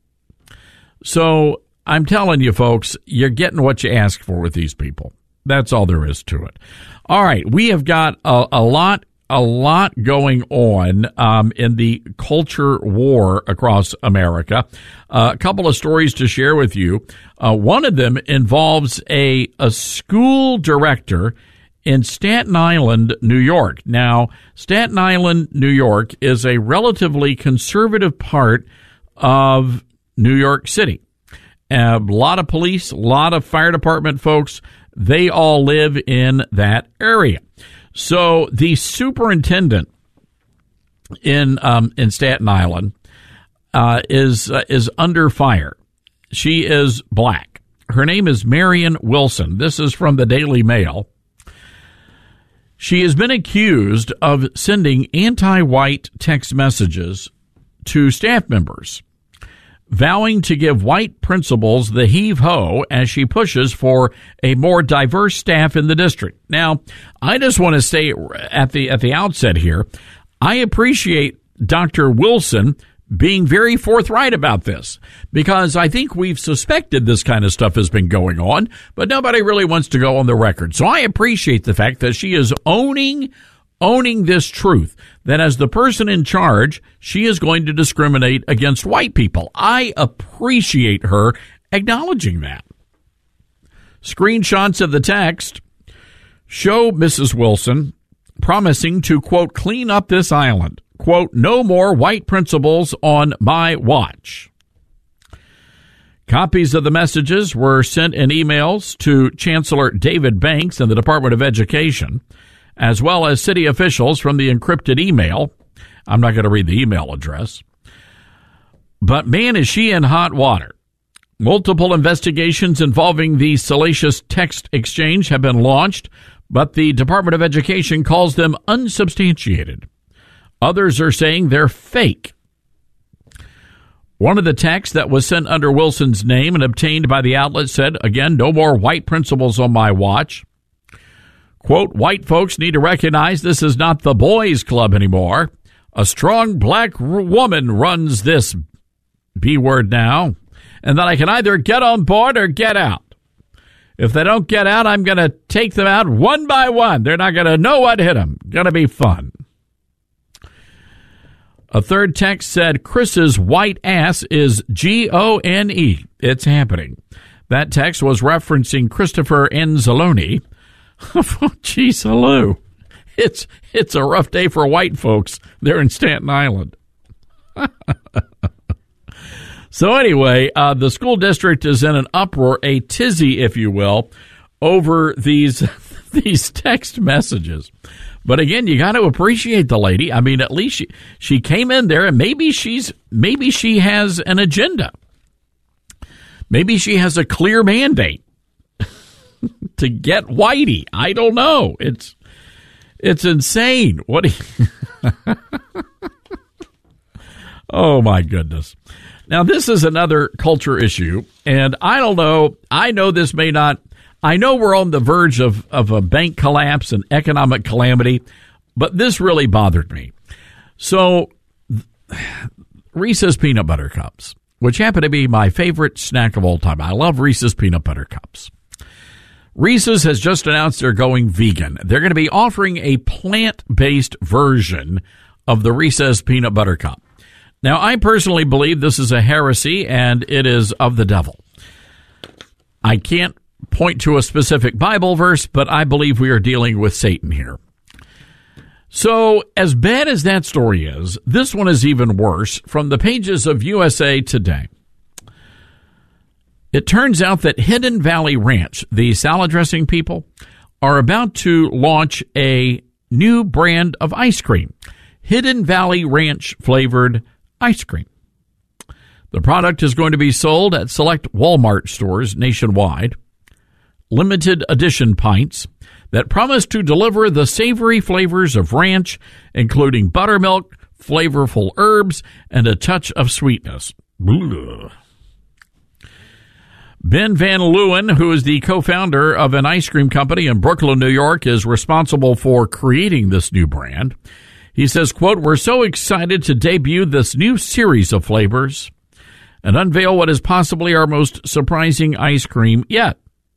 So I'm telling you, folks, you're getting what you ask for with these people. That's all there is to it. All right, we have got a lot going on in the culture war across America. A couple of stories to share with you. One of them involves a school director in Staten Island, New York. Now, Staten Island, New York is a relatively conservative part of New York City. A lot of police, a lot of fire department folks, they all live in that area. So the superintendent in Staten Island is under fire. She is black. Her name is Marion Wilson. This is from the Daily Mail. She has been accused of sending anti-white text messages to staff members, vowing to give white principals the heave-ho as she pushes for a more diverse staff in the district. Now, I just want to say at the outset here, I appreciate Dr. Wilson being very forthright about this, because I think we've suspected this kind of stuff has been going on, but nobody really wants to go on the record. So I appreciate the fact that she is owning this truth, that as the person in charge, she is going to discriminate against white people. I appreciate her acknowledging that. Screenshots of the text show Mrs. Wilson promising to, quote, clean up this island. Quote, no more white principals on my watch. Copies of the messages were sent in emails to Chancellor David Banks and the Department of Education, as well as city officials from the encrypted email. I'm not going to read the email address. But man, is she in hot water. Multiple investigations involving the salacious text exchange have been launched but the Department of Education calls them unsubstantiated. Others are saying they're fake. One of the texts that was sent under Wilson's name and obtained by the outlet said, again, no more white principals on my watch. Quote, white folks need to recognize this is not the boys' club anymore. A strong black woman runs this B word now, and that I can either get on board or get out. If they don't get out, I'm going to take them out one by one. They're not going to know what hit them. Going to be fun. A third text said, Chris's white ass is Gone. It's happening. That text was referencing Christopher Anzalone. Geez, hello. It's a rough day for white folks there in Staten Island. So anyway, the school district is in an uproar, a tizzy, if you will, over these text messages. But again, you got to appreciate the lady. I mean, at least she came in there, and maybe she has an agenda. Maybe she has a clear mandate to get Whitey. I don't know. It's insane. What? Oh my goodness. Now this is another culture issue, and I don't know. I know this may not. I know we're on the verge of a bank collapse and economic calamity, but this really bothered me. So, Reese's Peanut Butter Cups, which happen to be my favorite snack of all time. I love Reese's Peanut Butter Cups. Reese's has just announced they're going vegan. They're going to be offering a plant-based version of the Reese's Peanut Butter Cup. Now, I personally believe this is a heresy and it is of the devil. I can't point to a specific Bible verse, but I believe we are dealing with Satan here. So, as bad as that story is, this one is even worse from the pages of USA Today. It turns out that Hidden Valley Ranch, the salad dressing people, are about to launch a new brand of ice cream, Hidden Valley Ranch flavored ice cream. The product is going to be sold at select Walmart stores nationwide. Limited edition pints that promise to deliver the savory flavors of ranch, including buttermilk, flavorful herbs, and a touch of sweetness. Blah. Ben Van Leeuwen, who is the co-founder of an ice cream company in Brooklyn, New York, is responsible for creating this new brand. He says, quote, we're so excited to debut this new series of flavors and unveil what is possibly our most surprising ice cream yet.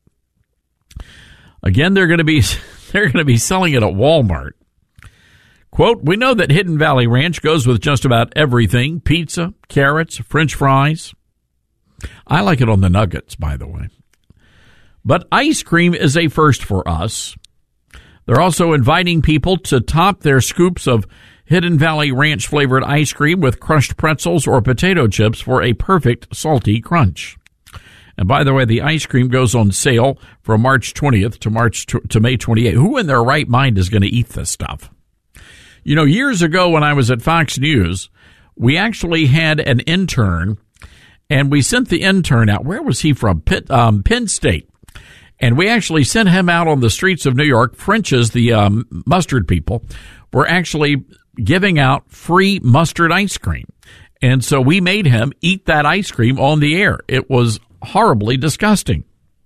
Again, they're going to be selling it at Walmart. Quote, we know that Hidden Valley Ranch goes with just about everything, pizza, carrots, French fries. I like it on the nuggets, by the way. But ice cream is a first for us. They're also inviting people to top their scoops of Hidden Valley Ranch flavored ice cream with crushed pretzels or potato chips for a perfect salty crunch. And by the way, the ice cream goes on sale from March 20th to May 28th. Who in their right mind is going to eat this stuff? You know, years ago when I was at Fox News, we actually had an intern, and we sent the intern out. Where was he from? Penn State. And we actually sent him out on the streets of New York. French's, the mustard people, were actually giving out free mustard ice cream. And so we made him eat that ice cream on the air. It was horribly disgusting.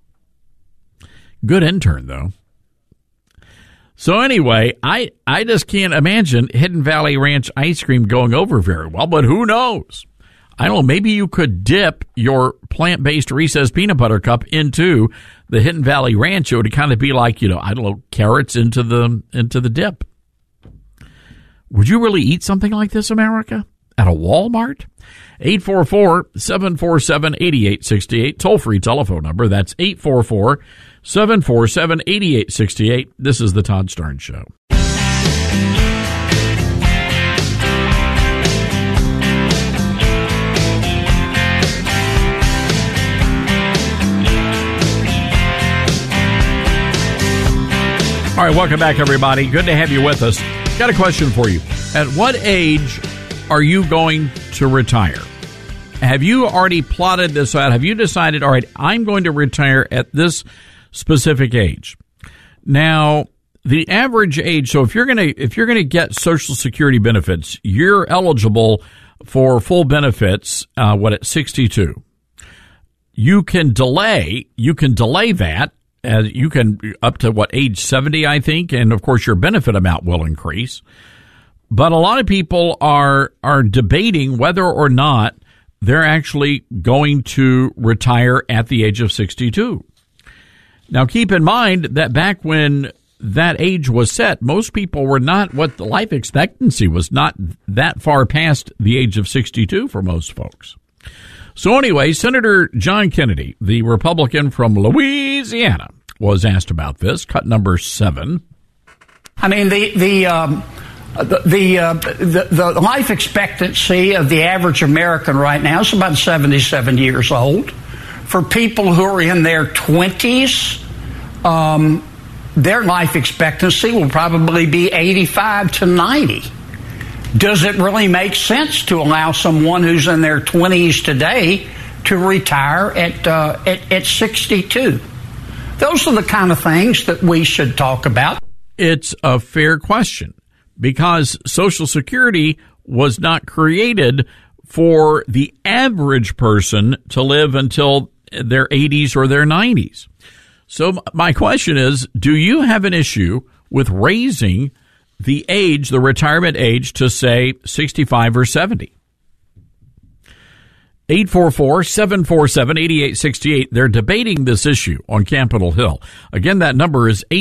Good intern, though. So anyway, I just can't imagine Hidden Valley Ranch ice cream going over very well, but who knows? I don't know, maybe you could dip your plant-based Reese's Peanut Butter Cup into the Hidden Valley Ranch. It would kind of be like, carrots into the dip. Would you really eat something like this, America? At a Walmart? 844-747-8868. Toll-free telephone number. That's 844-747-8868. This is the Todd Starnes Show. All right, welcome back, everybody. Good to have you with us. Got a question for you. At what age are you going to retire? Have you already plotted this out? Have you decided, all right, I'm going to retire at this specific age? Now, the average age, so if you're gonna get Social Security benefits, you're eligible for full benefits at 62. You can delay that. You can up to age 70, I think, and of course your benefit amount will increase. But a lot of people are debating whether or not they're actually going to retire at the age of 62. Now, keep in mind that back when that age was set, most people were not, the life expectancy was not that far past the age of 62 for most folks. So anyway, Senator John Kennedy, the Republican from Louisiana, was asked about this, cut number 7. I mean, the life expectancy of the average American right now is about 77 years old. For people who are in their 20s, their life expectancy will probably be 85 to 90. Does it really make sense to allow someone who's in their 20s today to retire at 62? Those are the kind of things that we should talk about. It's a fair question because Social Security was not created for the average person to live until their 80s or their 90s. So my question is, do you have an issue with raising the retirement age to, say, 65 or 70? 844-747-8868. They're debating this issue on Capitol Hill. Again, that number is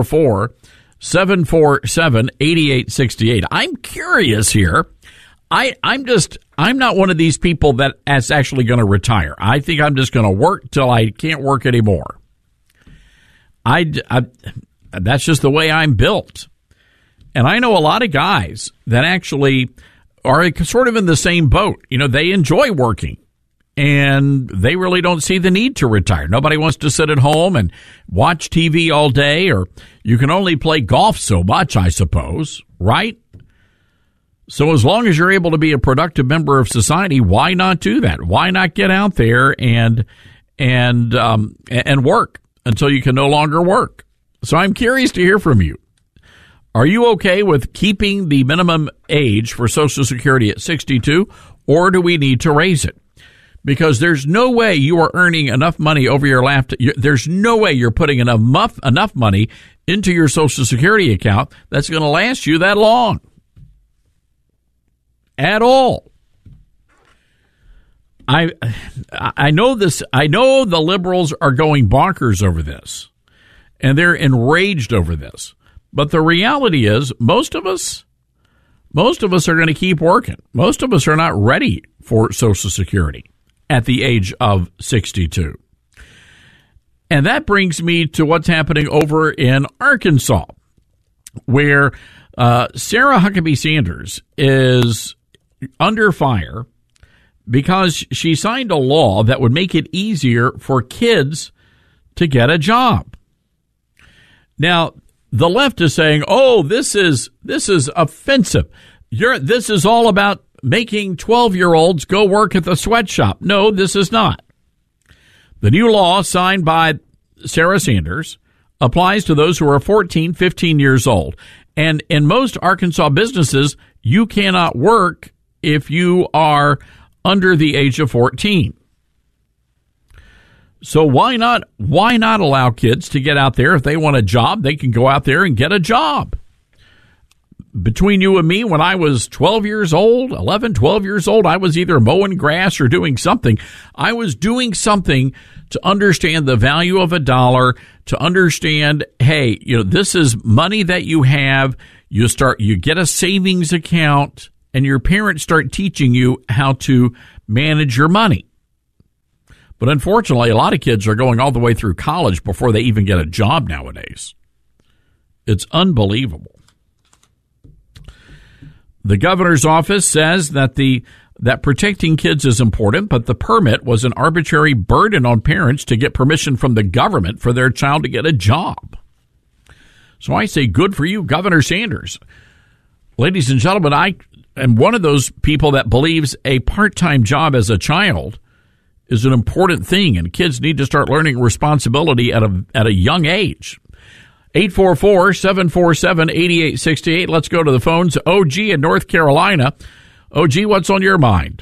844-747-8868. I'm curious here. I'm not one of these people that's actually going to retire. I think I'm just going to work till I can't work anymore. That's just the way I'm built. And I know a lot of guys that actually are sort of in the same boat. You know, they enjoy working and they really don't see the need to retire. Nobody wants to sit at home and watch TV all day, or you can only play golf so much, I suppose, right? So as long as you're able to be a productive member of society, why not do that? Why not get out there and work until you can no longer work? So I'm curious to hear from you. Are you okay with keeping the minimum age for Social Security at 62, or do we need to raise it? Because there's no way you are earning enough money over your lap. There's no way you're putting enough money into your Social Security account that's going to last you that long. At all. I know this. I know the liberals are going bonkers over this, and they're enraged over this. But the reality is, most of us are going to keep working. Most of us are not ready for Social Security at the age of 62. And that brings me to what's happening over in Arkansas, where Sarah Huckabee Sanders is under fire because she signed a law that would make it easier for kids to get a job. Now, the left is saying, "Oh, this is offensive. This is all about making 12-year-olds go work at the sweatshop." No, this is not. The new law signed by Sarah Sanders applies to those who are 14, 15 years old. And in most Arkansas businesses, you cannot work if you are under the age of 14. So why not allow kids to get out there? If they want a job, they can go out there and get a job. Between you and me, when I was 12 years old, I was either mowing grass or doing something. I was doing something to understand the value of a dollar, to understand, hey, this is money that you have. You get a savings account, and your parents start teaching you how to manage your money. But unfortunately, a lot of kids are going all the way through college before they even get a job nowadays. It's unbelievable. The governor's office says that protecting kids is important, but the permit was an arbitrary burden on parents to get permission from the government for their child to get a job. So I say, good for you, Governor Sanders. Ladies and gentlemen, I am one of those people that believes a part-time job as a child is an important thing, and kids need to start learning responsibility at a young age. 844-747-8868. Let's go to the phones. OG in North Carolina. OG, what's on your mind?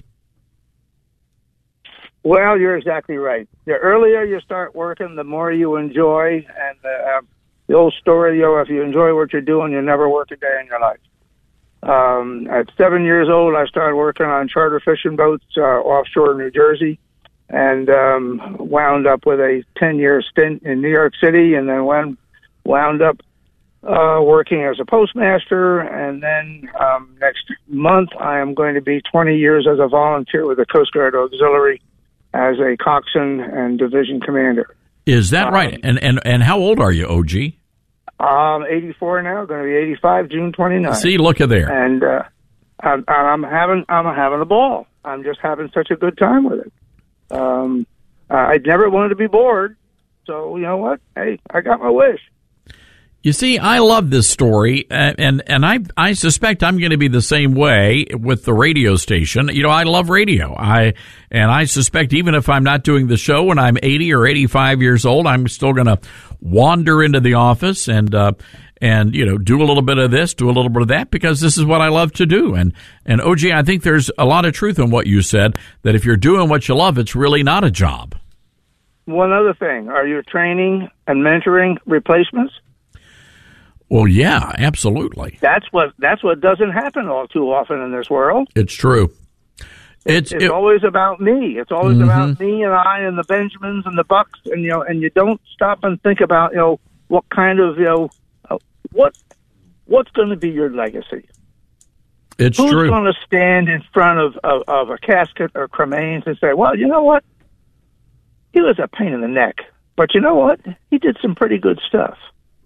Well, you're exactly right. The earlier you start working, the more you enjoy. And the old story, if you enjoy what you're doing, you never work a day in your life. At 7 years old, I started working on charter fishing boats offshore New Jersey, and wound up with a 10-year stint in New York City, and then wound up working as a postmaster. And then next month, I am going to be 20 years as a volunteer with the Coast Guard Auxiliary as a coxswain and division commander. Is that right? And how old are you, OG? I'm 84 now, going to be 85 June 29th. See, look at there. And I'm having a ball. I'm just having such a good time with it. I never wanted to be bored, so you know what? Hey, I got my wish. You see, I love this story, and I suspect I'm going to be the same way with the radio station. You know, I love radio. I suspect even if I'm not doing the show when I'm 80 or 85 years old, I'm still going to wander into the office and you know, do a little bit of this, do a little bit of that, because this is what I love to do. And OG, I think there's a lot of truth in what you said, that if you're doing what you love, it's really not a job. One other thing, are you training and mentoring replacements? Well, yeah, absolutely. That's what doesn't happen all too often in this world. It's true. It's always about me. It's always about me and I and the Benjamins and the Bucks, and you don't stop and think about what kind of what's going to be your legacy. It's Who's true. Who's going to stand in front of a casket or cremains and say, well, you know what? He was a pain in the neck, but you know what? He did some pretty good stuff.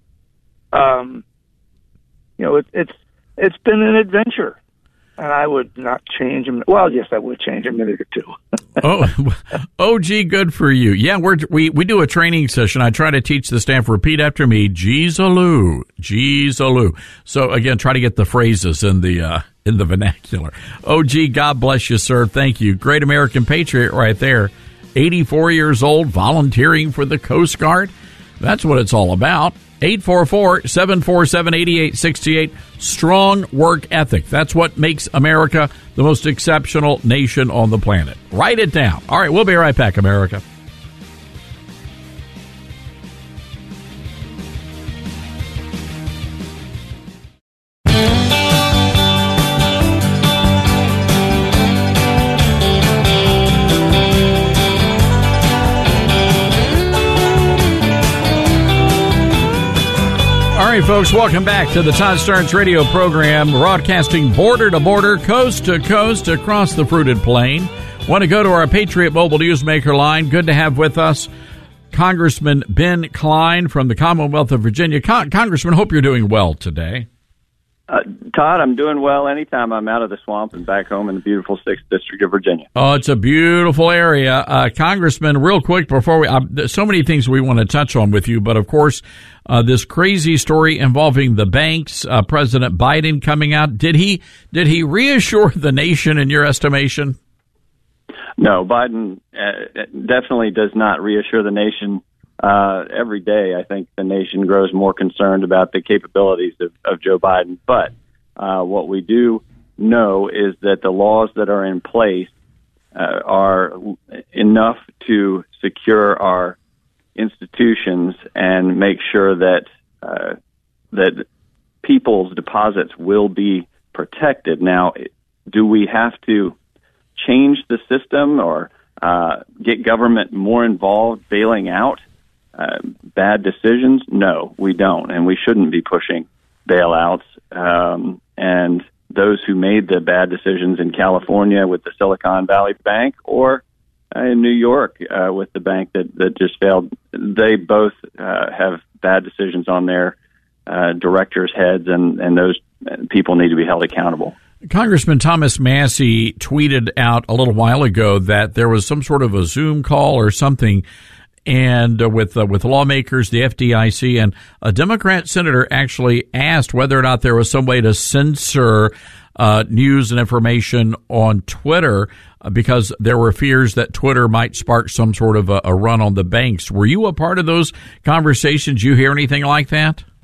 It's been an adventure, and I would not change him. Well, yes, I would change a minute or two. OG, good for you. Yeah, we do a training session. I try to teach the staff, repeat after me, Jeez-a-loo, Jeez-a-loo. So again, try to get the phrases in the vernacular. OG, God bless you, sir. Thank you. Great American patriot right there. 84 years old, volunteering for the Coast Guard. That's what it's all about. 844-747-8868. Strong work ethic. That's what makes America the most exceptional nation on the planet. Write it down. All right, we'll be right back, America. All right, folks, welcome back to the Todd Starnes radio program, broadcasting border to border, coast to coast, across the fruited plain. Want to go to our Patriot Mobile Newsmaker line. Good to have with us Congressman Ben Cline from the Commonwealth of Virginia. Congressman, hope you're doing well today. Todd, I'm doing well anytime I'm out of the swamp and back home in the beautiful 6th District of Virginia. Oh, it's a beautiful area. Congressman, real quick before there's so many things we want to touch on with you, but of course, this crazy story involving the banks, President Biden coming out, did he reassure the nation in your estimation? No, Biden definitely does not reassure the nation. Every day, I think the nation grows more concerned about the capabilities of Joe Biden. But what we do know is that the laws that are in place are enough to secure our institutions and make sure that that people's deposits will be protected. Now, do we have to change the system or get government more involved bailing out bad decisions? No, we don't, and we shouldn't be pushing bailouts. And those who made the bad decisions in California with the Silicon Valley Bank or in New York with the bank that just failed, they both have bad decisions on their directors' heads, and those people need to be held accountable. Congressman Thomas Massie tweeted out a little while ago that there was some sort of a Zoom call or something and with lawmakers, the FDIC, and a Democrat senator actually asked whether or not there was some way to censor news and information on Twitter because there were fears that Twitter might spark some sort of a run on the banks. Were you a part of those conversations? You hear anything like that?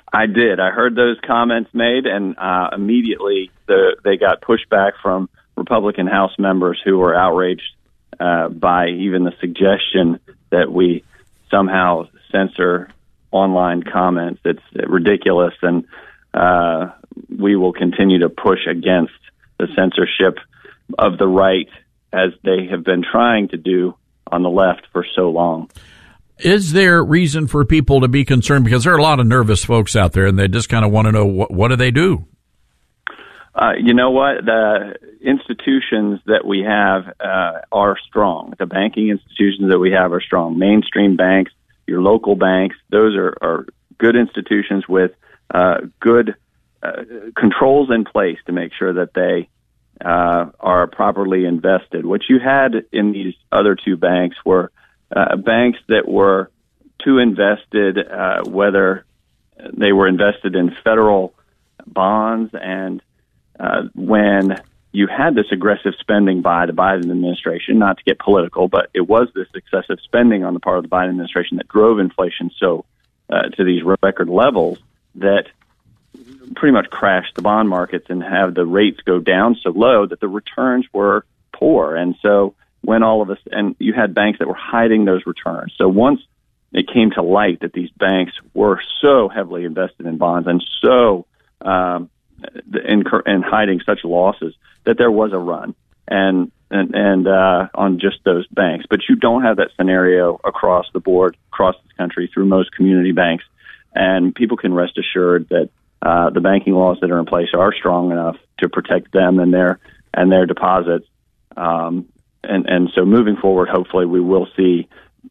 I did. I heard those comments made, and immediately they got pushback from Republican House members who were outraged by even the suggestion that we somehow censor online comments. It's ridiculous, and we will continue to push against the censorship of the right, as they have been trying to do on the left for so long. Is there reason for people to be concerned? Because there are a lot of nervous folks out there, and they just kind of want to know, what do they do? You know what? The institutions that we have are strong. The banking institutions that we have are strong. Mainstream banks, your local banks, those are good institutions with good controls in place to make sure that they are properly invested. What you had in these other two banks were banks that were too invested, whether they were invested in federal bonds, and when you had this aggressive spending by the Biden administration, not to get political, but it was this excessive spending on the part of the Biden administration that drove inflation to these record levels that pretty much crashed the bond markets and have the rates go down so low that the returns were poor. And so when all of us, and you had banks that were hiding those returns. So once it came to light that these banks were so heavily invested in bonds and so in hiding such losses, that there was a run and on just those banks. But you don't have that scenario across the board, across this country, through most community banks. And people can rest assured that the banking laws that are in place are strong enough to protect them and their deposits. And so moving forward, hopefully we will see,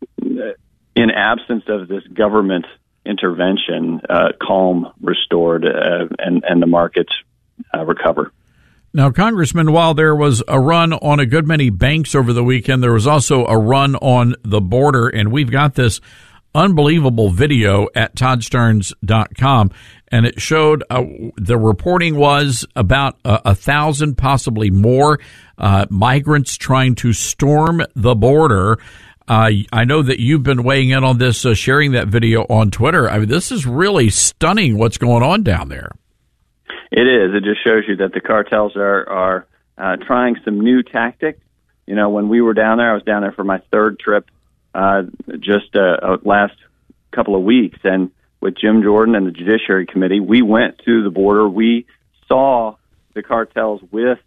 in absence of this government intervention, calm restored and the markets recover. Now, Congressman, while there was a run on a good many banks over the weekend, there was also a run on the border, and we've got this unbelievable video at ToddStarnes.com, and it showed the reporting was about 1,000, possibly more, migrants trying to storm the border. I know that you've been weighing in on this, sharing that video on Twitter. I mean, this is really stunning what's going on down there. It is. It just shows you that the cartels are trying some new tactics. You know, when we were down there, I was down there for my third trip just last couple of weeks, and with Jim Jordan and the Judiciary Committee, we went to the border. We saw the cartels with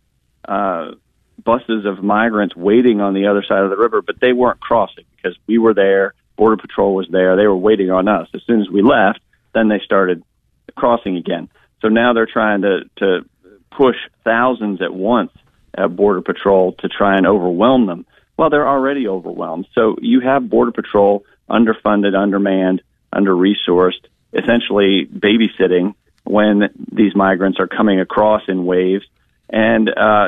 buses of migrants waiting on the other side of the river, but they weren't crossing because we were there. Border Patrol was there. They were waiting on us. As soon as we left, then they started crossing again. So now they're trying to push thousands at once at Border Patrol to try and overwhelm them. Well, they're already overwhelmed. So you have Border Patrol underfunded, undermanned, under-resourced, essentially babysitting when these migrants are coming across in waves. And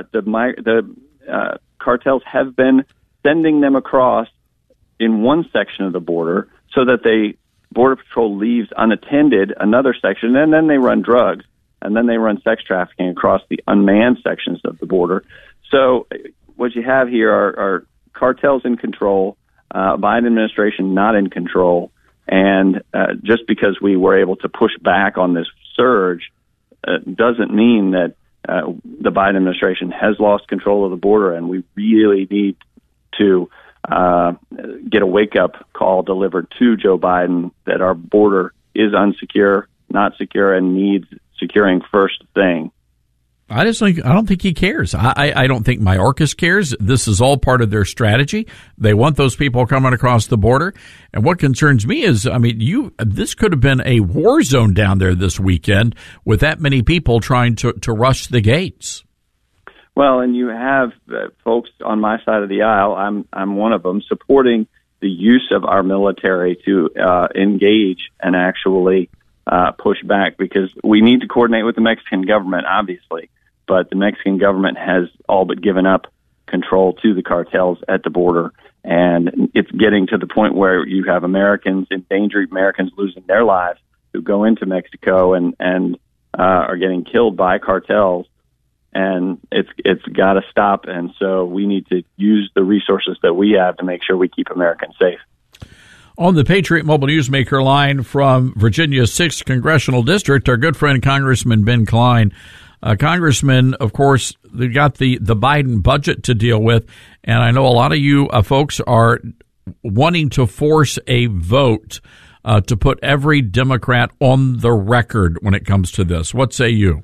the cartels have been sending them across in one section of the border so that Border Patrol leaves unattended another section, and then they run drugs, and then they run sex trafficking across the unmanned sections of the border. So what you have here are cartels in control, Biden administration not in control, and just because we were able to push back on this surge doesn't mean that the Biden administration has lost control of the border, and we really need to get a wake-up call delivered to Joe Biden that our border is unsecure, not secure, and needs securing first thing. I don't think he cares. I don't think Mayorkas cares. This is all part of their strategy. They want those people coming across the border. And what concerns me is, I mean, this could have been a war zone down there this weekend with that many people trying to rush the gates. Well, and you have folks on my side of the aisle, I'm one of them, supporting the use of our military to engage and actually push back, because we need to coordinate with the Mexican government, obviously. But the Mexican government has all but given up control to the cartels at the border. And it's getting to the point where you have endangered Americans losing their lives who go into Mexico and are getting killed by cartels. And it's got to stop. And so we need to use the resources that we have to make sure we keep Americans safe. On the Patriot Mobile Newsmaker line from Virginia's 6th Congressional District, our good friend Congressman Ben Cline. Congressman, of course, they got the Biden budget to deal with, and I know a lot of you folks are wanting to force a vote to put every Democrat on the record when it comes to this. What say you?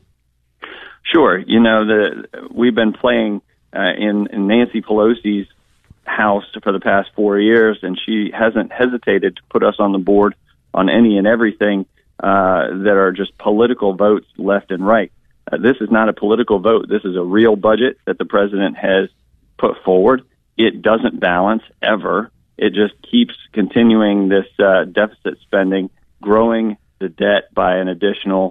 Sure. We've been playing in Nancy Pelosi's House for the past 4 years, and she hasn't hesitated to put us on the board on any and everything that are just political votes left and right. This is not a political vote. This is a real budget that the president has put forward. It doesn't balance ever. It just keeps continuing this deficit spending, growing the debt by an additional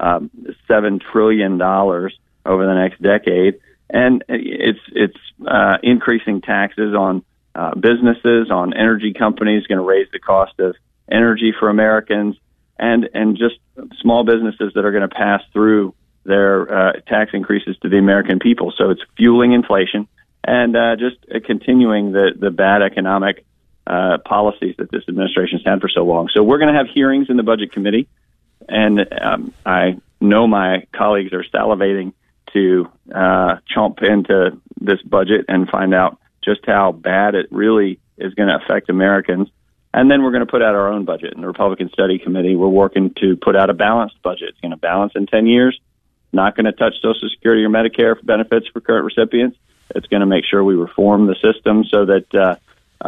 $7 trillion over the next decade. And it's increasing taxes on businesses, on energy companies, going to raise the cost of energy for Americans, and just small businesses that are going to pass through their tax increases to the American people. So it's fueling inflation and just continuing the bad economic policies that this administration has had for so long. So we're going to have hearings in the Budget Committee, and I know my colleagues are salivating to chomp into this budget and find out just how bad it really is going to affect Americans. And then we're going to put out our own budget. In the Republican Study Committee, we're working to put out a balanced budget. It's going to balance in 10 years, not going to touch Social Security or Medicare benefits for current recipients. It's going to make sure we reform the system so that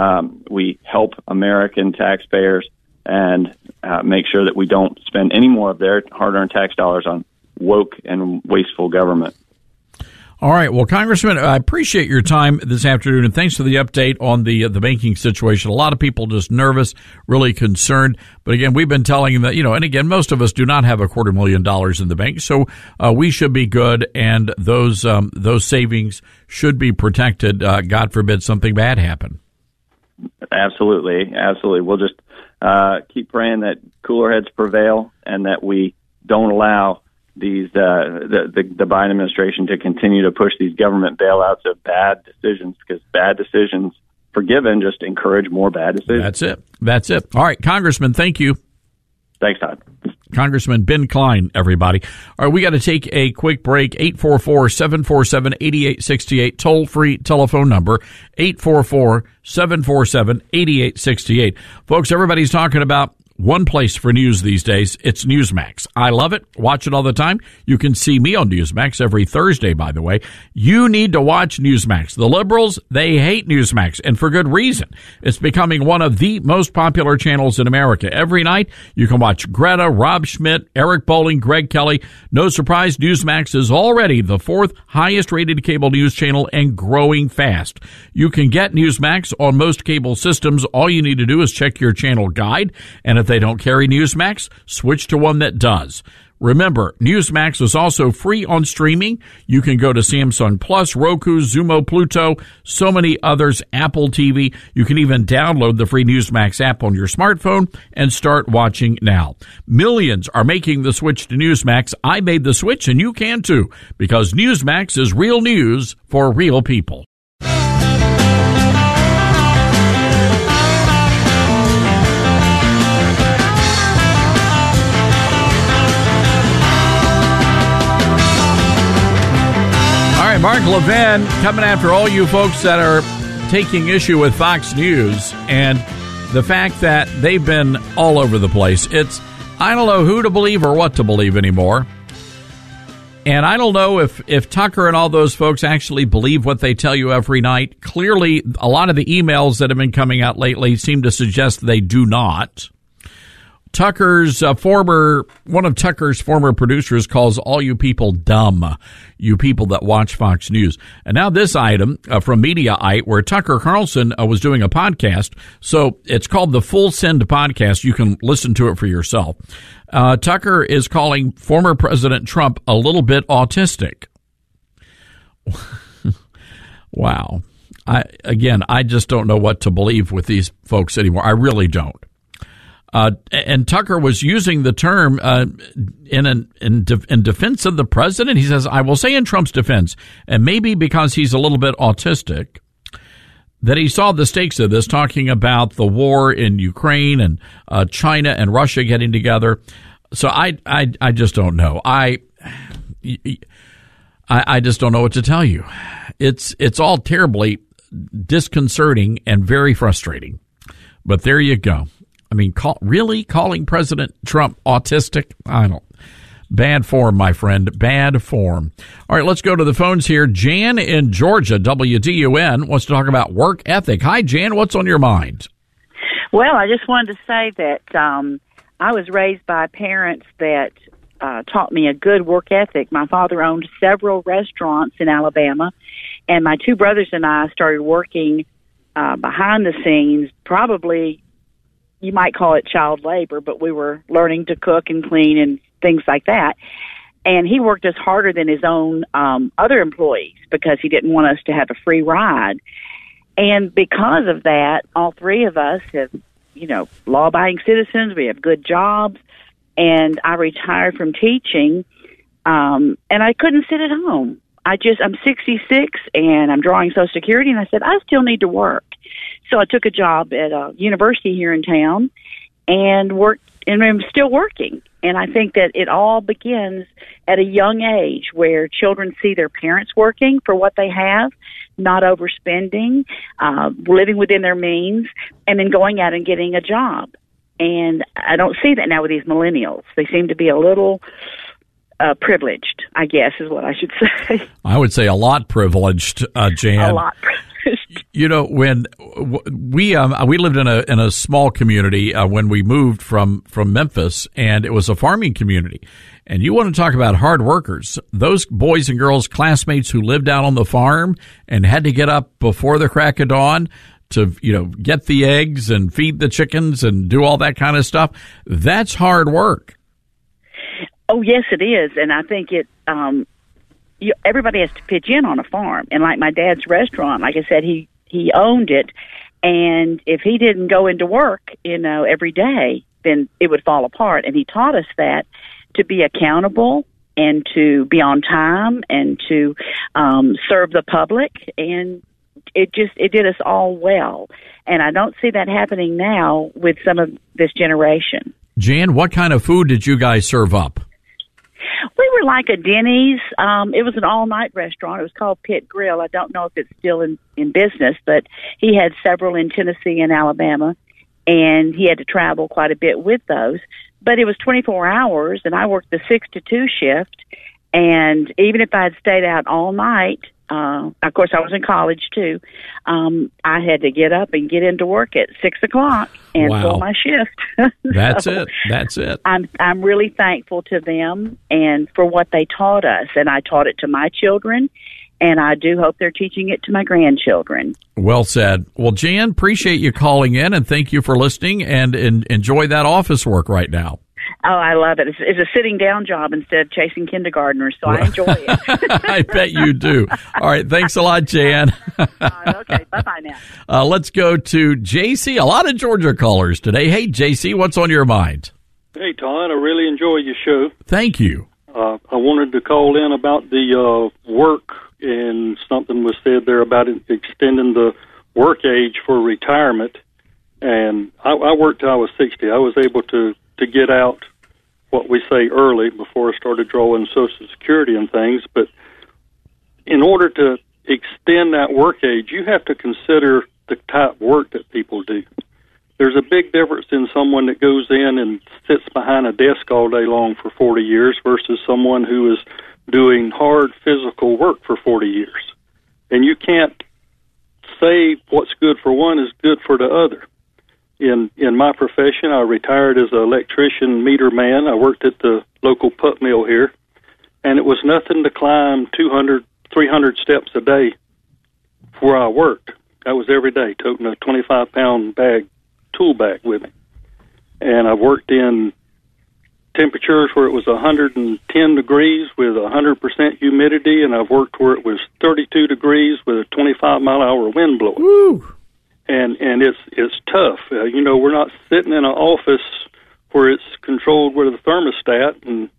we help American taxpayers and make sure that we don't spend any more of their hard-earned tax dollars on woke and wasteful government. All right. Well, Congressman, I appreciate your time this afternoon, and thanks for the update on the banking situation. A lot of people just nervous, really concerned. But again, we've been telling them that, and again, most of us do not have $250,000 in the bank, so we should be good, and those savings should be protected. God forbid something bad happen. Absolutely. We'll just keep praying that cooler heads prevail and that we don't allow the Biden administration to continue to push these government bailouts of bad decisions, because bad decisions forgiven just encourage more bad decisions. That's it. All right, Congressman, thank you. Thanks, Todd. Congressman Ben Cline, everybody. All right, we got to take a quick break. 844-747-8868, toll-free telephone number, 844-747-8868. Folks, everybody's talking about one place for news these days. It's Newsmax. I love it. Watch it all the time. You can see me on Newsmax every Thursday, by the way. You need to watch Newsmax. The liberals, they hate Newsmax, and for good reason. It's becoming one of the most popular channels in America. Every night, you can watch Greta, Rob Schmidt, Eric Bolling, Greg Kelly. No surprise, Newsmax is already the 4th highest-rated cable news channel and growing fast. You can get Newsmax on most cable systems. All you need to do is check your channel guide, and if they don't carry Newsmax, switch to one that does. Remember, Newsmax is also free on streaming. You can go to Samsung Plus, Roku, Xumo, Pluto, so many others, Apple TV. You can even download the free Newsmax app on your smartphone and start watching now. Millions are making the switch to Newsmax. I made the switch, and you can too, because Newsmax is real news for real people. Mark Levin coming after all you folks that are taking issue with Fox News and the fact that they've been all over the place. I don't know who to believe or what to believe anymore. And I don't know if Tucker and all those folks actually believe what they tell you every night. Clearly, a lot of the emails that have been coming out lately seem to suggest they do not. One of Tucker's former producers calls all you people dumb, you people that watch Fox News. And now this item from Mediaite, where Tucker Carlson was doing a podcast. So it's called the Full Send Podcast. You can listen to it for yourself. Tucker is calling former President Trump a little bit autistic. Wow. I just don't know what to believe with these folks anymore. I really don't. And Tucker was using the term in defense of the president. He says, I will say in Trump's defense, and maybe because he's a little bit autistic, that he saw the stakes of this, talking about the war in Ukraine and China and Russia getting together. So I just don't know. I just don't know what to tell you. It's all terribly disconcerting and very frustrating. But there you go. I mean, really calling President Trump autistic? I don't. Bad form, my friend. Bad form. All right, let's go to the phones here. Jan in Georgia, WDUN, wants to talk about work ethic. Hi, Jan. What's on your mind? Well, I just wanted to say that I was raised by parents that taught me a good work ethic. My father owned several restaurants in Alabama, and my two brothers and I started working behind the scenes, probably you might call it child labor, but we were learning to cook and clean and things like that. And he worked us harder than his own other employees because he didn't want us to have a free ride. And because of that, all three of us have, law-abiding citizens. We have good jobs. And I retired from teaching, and I couldn't sit at home. I'm 66, and I'm drawing Social Security, and I said, I still need to work. So I took a job at a university here in town and worked, and I'm still working. And I think that it all begins at a young age where children see their parents working for what they have, not overspending, living within their means, and then going out and getting a job. And I don't see that now with these millennials. They seem to be a little privileged, I guess, is what I should say. I would say a lot privileged, Jan. A lot privileged. When we lived in a small community when we moved from Memphis, and it was a farming community. And you want to talk about hard workers? Those boys and girls, classmates who lived out on the farm and had to get up before the crack of dawn to get the eggs and feed the chickens and do all that kind of stuff. That's hard work. Oh, yes, it is. And I think everybody has to pitch in on a farm. And like my dad's restaurant, like I said, he owned it. And if he didn't go into work, every day, then it would fall apart. And he taught us that to be accountable and to be on time and to serve the public. And it did us all well. And I don't see that happening now with some of this generation. Jan, what kind of food did you guys serve up? We were like a Denny's. It was an all-night restaurant. It was called Pit Grill. I don't know if it's still in business, but he had several in Tennessee and Alabama, and he had to travel quite a bit with those. But it was 24 hours, and I worked the 6 to 2 shift, and even if I had stayed out all night, of course, I was in college, too. I had to get up and get into work at 6 o'clock and fill my shift. That's it. I'm really thankful to them and for what they taught us. And I taught it to my children, and I do hope they're teaching it to my grandchildren. Well said. Well, Jan, appreciate you calling in, and thank you for listening, and enjoy that office work right now. Oh, I love it. It's a sitting down job instead of chasing kindergartners, so I enjoy it. I bet you do. All right. Thanks a lot, Jan. Okay. Bye-bye now. Let's go to JC. A lot of Georgia callers today. Hey, JC, what's on your mind? Hey, Todd. I really enjoy your show. Thank you. I wanted to call in about the work, and something was said there about extending the work age for retirement. And I worked till I was 60. I was able to get out, what we say, early before I started drawing Social Security and things. But in order to extend that work age, you have to consider the type of work that people do. There's a big difference in someone that goes in and sits behind a desk all day long for 40 years versus someone who is doing hard physical work for 40 years. And you can't say what's good for one is good for the other. In my profession, I retired as an electrician meter man. I worked at the local pup mill here, and it was nothing to climb 200, 300 steps a day where I worked. That was every day, toting a 25-pound tool bag with me. And I worked in temperatures where it was 110 degrees with 100% humidity, and I've worked where it was 32 degrees with a 25-mile-an-hour wind blowing. Woo! And it's tough. We're not sitting in an office where it's controlled with a thermostat, and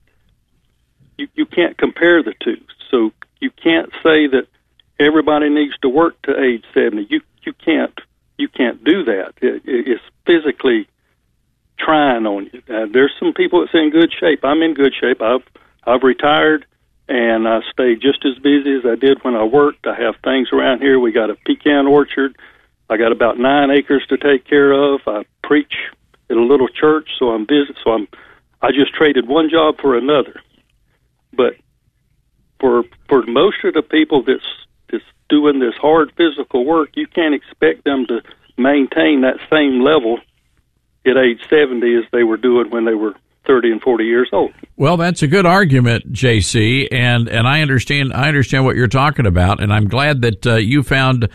you can't compare the two. So you can't say that everybody needs to work to age 70. you can't do that. It's physically trying on you. There's some people that's in good shape. I'm in good shape. I've retired, and I stay just as busy as I did when I worked. I have things around here. We got a pecan orchard. I got about 9 acres to take care of. I preach at a little church, so I'm busy. I just traded one job for another. But for most of the people that's doing this hard physical work, you can't expect them to maintain that same level at age 70 as they were doing when they were 30 and 40 years old. Well, that's a good argument, JC, and I understand what you're talking about, and I'm glad that you found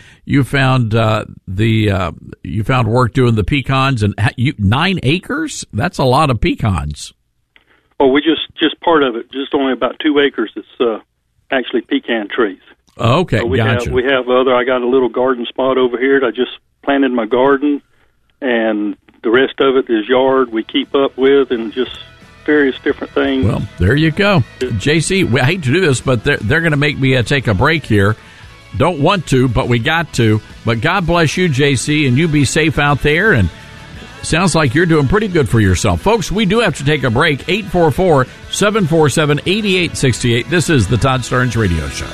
work doing the pecans. And 9 acres? That's a lot of pecans. Oh, we just part of it, just only about 2 acres. It's actually pecan trees. Okay, so gotcha. We have other. I got a little garden spot over here that I just planted my garden, and the rest of it is yard we keep up with, and just various different things. Well, there you go. JC, I hate to do this, but they're going to make me take a break here. Don't want to, but we got to. But God bless you, JC, and you be safe out there. And sounds like you're doing pretty good for yourself. Folks, we do have to take a break. 844-747-8868. This is the Todd Starnes Radio Show.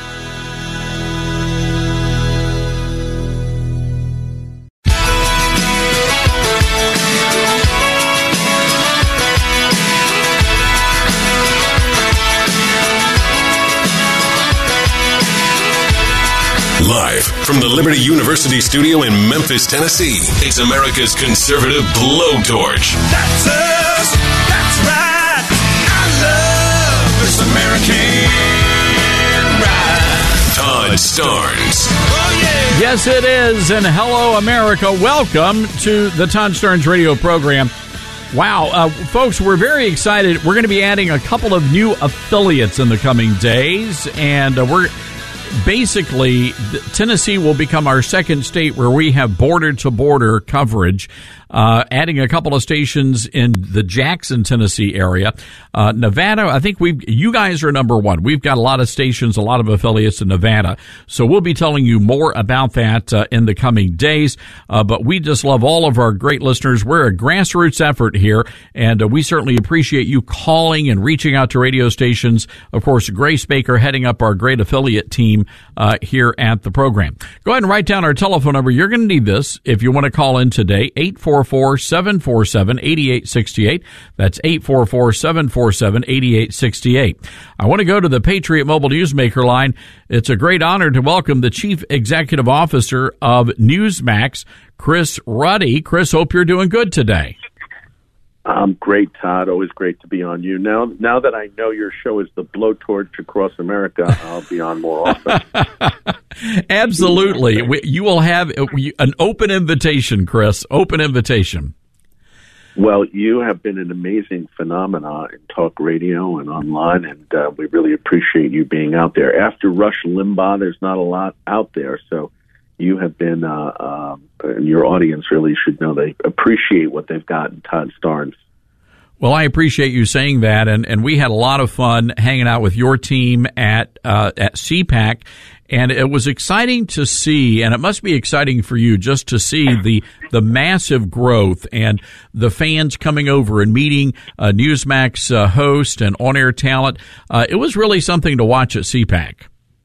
Live from the Liberty University studio in Memphis, Tennessee, it's America's conservative blowtorch. That's us. That's right. I love this American ride. Todd Starnes. Oh, yeah. Yes, it is. And hello, America. Welcome to the Todd Starnes radio program. Wow. Folks, we're very excited. We're going to be adding a couple of new affiliates in the coming days, and we're basically, Tennessee will become our second state where we have border-to-border coverage, adding a couple of stations in the Jackson, Tennessee area. Nevada, I think you guys are number one. We've got a lot of stations, a lot of affiliates in Nevada. So we'll be telling you more about that in the coming days. But we just love all of our great listeners. We're a grassroots effort here, and we certainly appreciate you calling and reaching out to radio stations. Of course, Grace Baker heading up our great affiliate team here at the program. Go ahead and write down our telephone number. You're going to need this if you want to call in today, 844-747-8868. That's 844-747-8868. I want to go to the Patriot Mobile Newsmaker line. It's a great honor to welcome the Chief Executive Officer of Newsmax, Chris Ruddy. Chris, hope you're doing good today. I'm great, Todd. Always great to be on you. Now that I know your show is the blowtorch across America, I'll be on more often. Absolutely. You will have an open invitation, Chris. Open invitation. Well, you have been an amazing phenomenon in talk radio and online, and we really appreciate you being out there. After Rush Limbaugh, there's not a lot out there, so you have been, and your audience really should know they appreciate what they've got in Todd Starnes. Well, I appreciate you saying that, and we had a lot of fun hanging out with your team at CPAC, and it was exciting to see, and it must be exciting for you just to see the massive growth and the fans coming over and meeting Newsmax host and on-air talent. It was really something to watch at CPAC.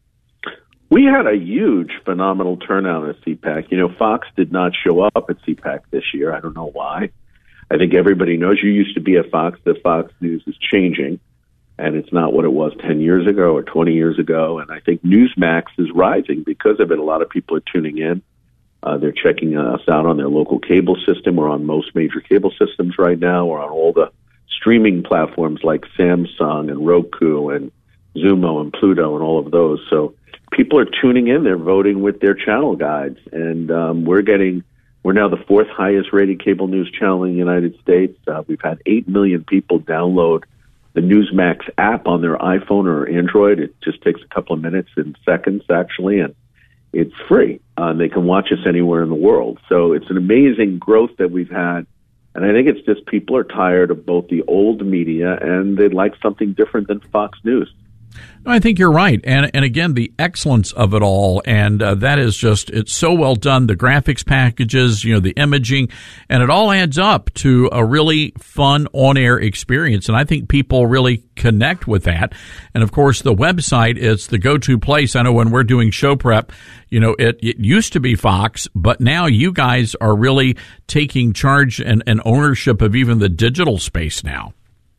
We had a huge, phenomenal turnout at CPAC. You know, Fox did not show up at CPAC this year. I don't know why. I think everybody knows you used to be at Fox. The Fox News is changing, and it's not what it was 10 years ago or 20 years ago. And I think Newsmax is rising because of it. A lot of people are tuning in. They're checking us out on their local cable system. We're on most major cable systems right now. We're on all the streaming platforms like Samsung and Roku and Xumo and Pluto and all of those. So people are tuning in. They're voting with their channel guides. And we're now the fourth highest rated cable news channel in the United States. We've had 8 million people download the Newsmax app on their iPhone or Android. It just takes a couple of minutes and seconds, actually, and it's free. They can watch us anywhere in the world. So it's an amazing growth that we've had. And I think it's just people are tired of both the old media and they'd like something different than Fox News. I think you're right. And again, the excellence of it all. And that is just, it's so well done. The graphics packages, the imaging, and it all adds up to a really fun on-air experience. And I think people really connect with that. And of course, the website is the go-to place. I know when we're doing show prep, it used to be Fox, but now you guys are really taking charge and ownership of even the digital space now.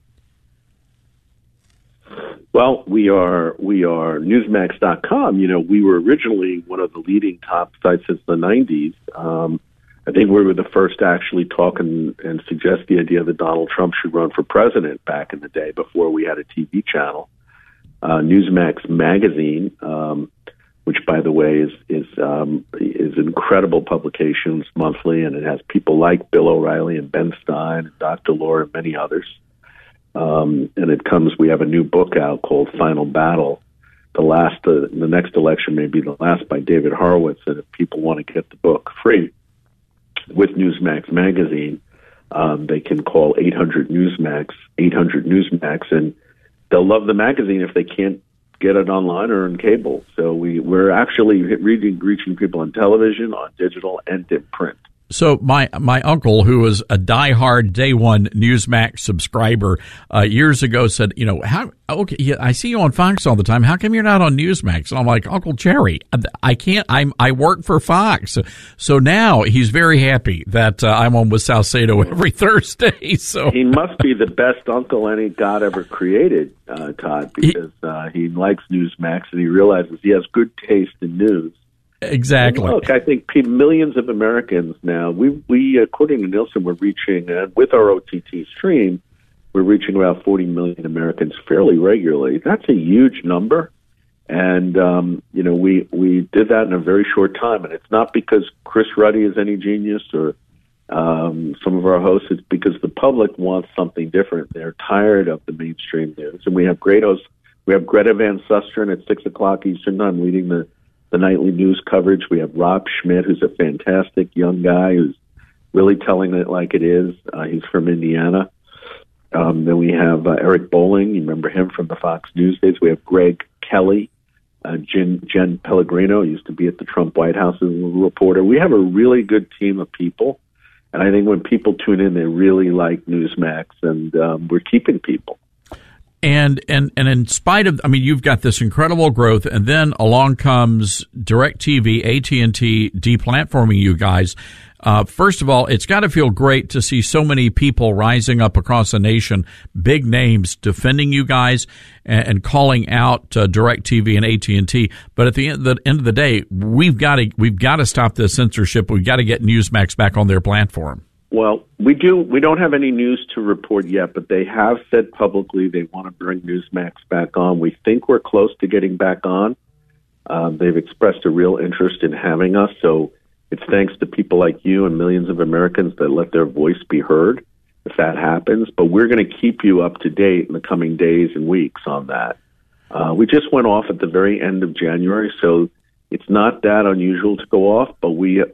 Well, we are Newsmax.com. We were originally one of the leading top sites since the 90s. I think we were the first to actually talk and suggest the idea that Donald Trump should run for president back in the day before we had a TV channel. Newsmax Magazine, which, by the way, is incredible publications monthly, and it has people like Bill O'Reilly and Ben Stein and Dr. Laura and many others. We have a new book out called Final Battle. The next election may be the last, by David Horowitz. And if people want to get the book free with Newsmax Magazine, they can call 800 Newsmax, and they'll love the magazine if they can't get it online or on cable. So we're actually reaching people on television, on digital, and in print. So my uncle, who was a diehard day one Newsmax subscriber, years ago said, I see you on Fox all the time. How come you're not on Newsmax? And I'm like, Uncle Jerry, I can't. I work for Fox. So now he's very happy that I'm on with Salcedo every Thursday. So he must be the best uncle any God ever created, Todd, because he likes Newsmax and he realizes he has good taste in news. Exactly. And look, I think millions of Americans now, we according to Nielsen, we're reaching, with our OTT stream, we're reaching about 40 million Americans fairly regularly. That's a huge number. And, we did that in a very short time. And it's not because Chris Ruddy is any genius or some of our hosts. It's because the public wants something different. They're tired of the mainstream news. And we have great hosts. We have Greta Van Susteren at 6 o'clock Eastern Time leading the nightly news coverage. We have Rob Schmidt, who's a fantastic young guy who's really telling it like it is. He's from Indiana. Then we have Eric Bolling. You remember him from the Fox News days. We have Greg Kelly, Jen Pellegrino, used to be at the Trump White House as a reporter. We have a really good team of people. And I think when people tune in, they really like Newsmax, and we're keeping people. And in spite of, you've got this incredible growth, and then along comes DirecTV, AT&T deplatforming you guys. First of all, it's got to feel great to see so many people rising up across the nation, big names defending you guys and calling out DirecTV and AT&T. But at the end of the day, we've got to stop this censorship. We've got to get Newsmax back on their platform. Well, we do. We don't have any news to report yet, but they have said publicly they want to bring Newsmax back on. We think we're close to getting back on. They've expressed a real interest in having us, so it's thanks to people like you and millions of Americans that let their voice be heard if that happens. But we're going to keep you up to date in the coming days and weeks on that. We just went off at the very end of January, so it's not that unusual to go off, but we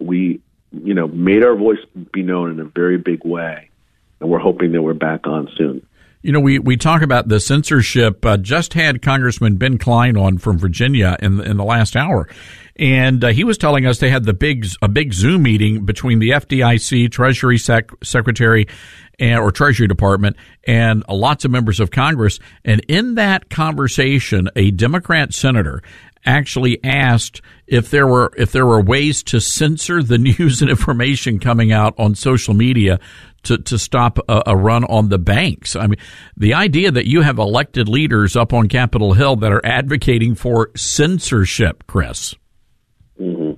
made our voice be known in a very big way, and we're hoping that we're back on soon. We talk about the censorship. Just had Congressman Ben Klein on from Virginia in the last hour, and he was telling us they had a big Zoom meeting between the FDIC, Treasury Secretary, or Treasury Department, and lots of members of Congress. And in that conversation, a Democrat senator actually asked if there were ways to censor the news and information coming out on social media to stop a run on the banks. The idea that you have elected leaders up on Capitol Hill that are advocating for censorship, Chris. Mm-hmm.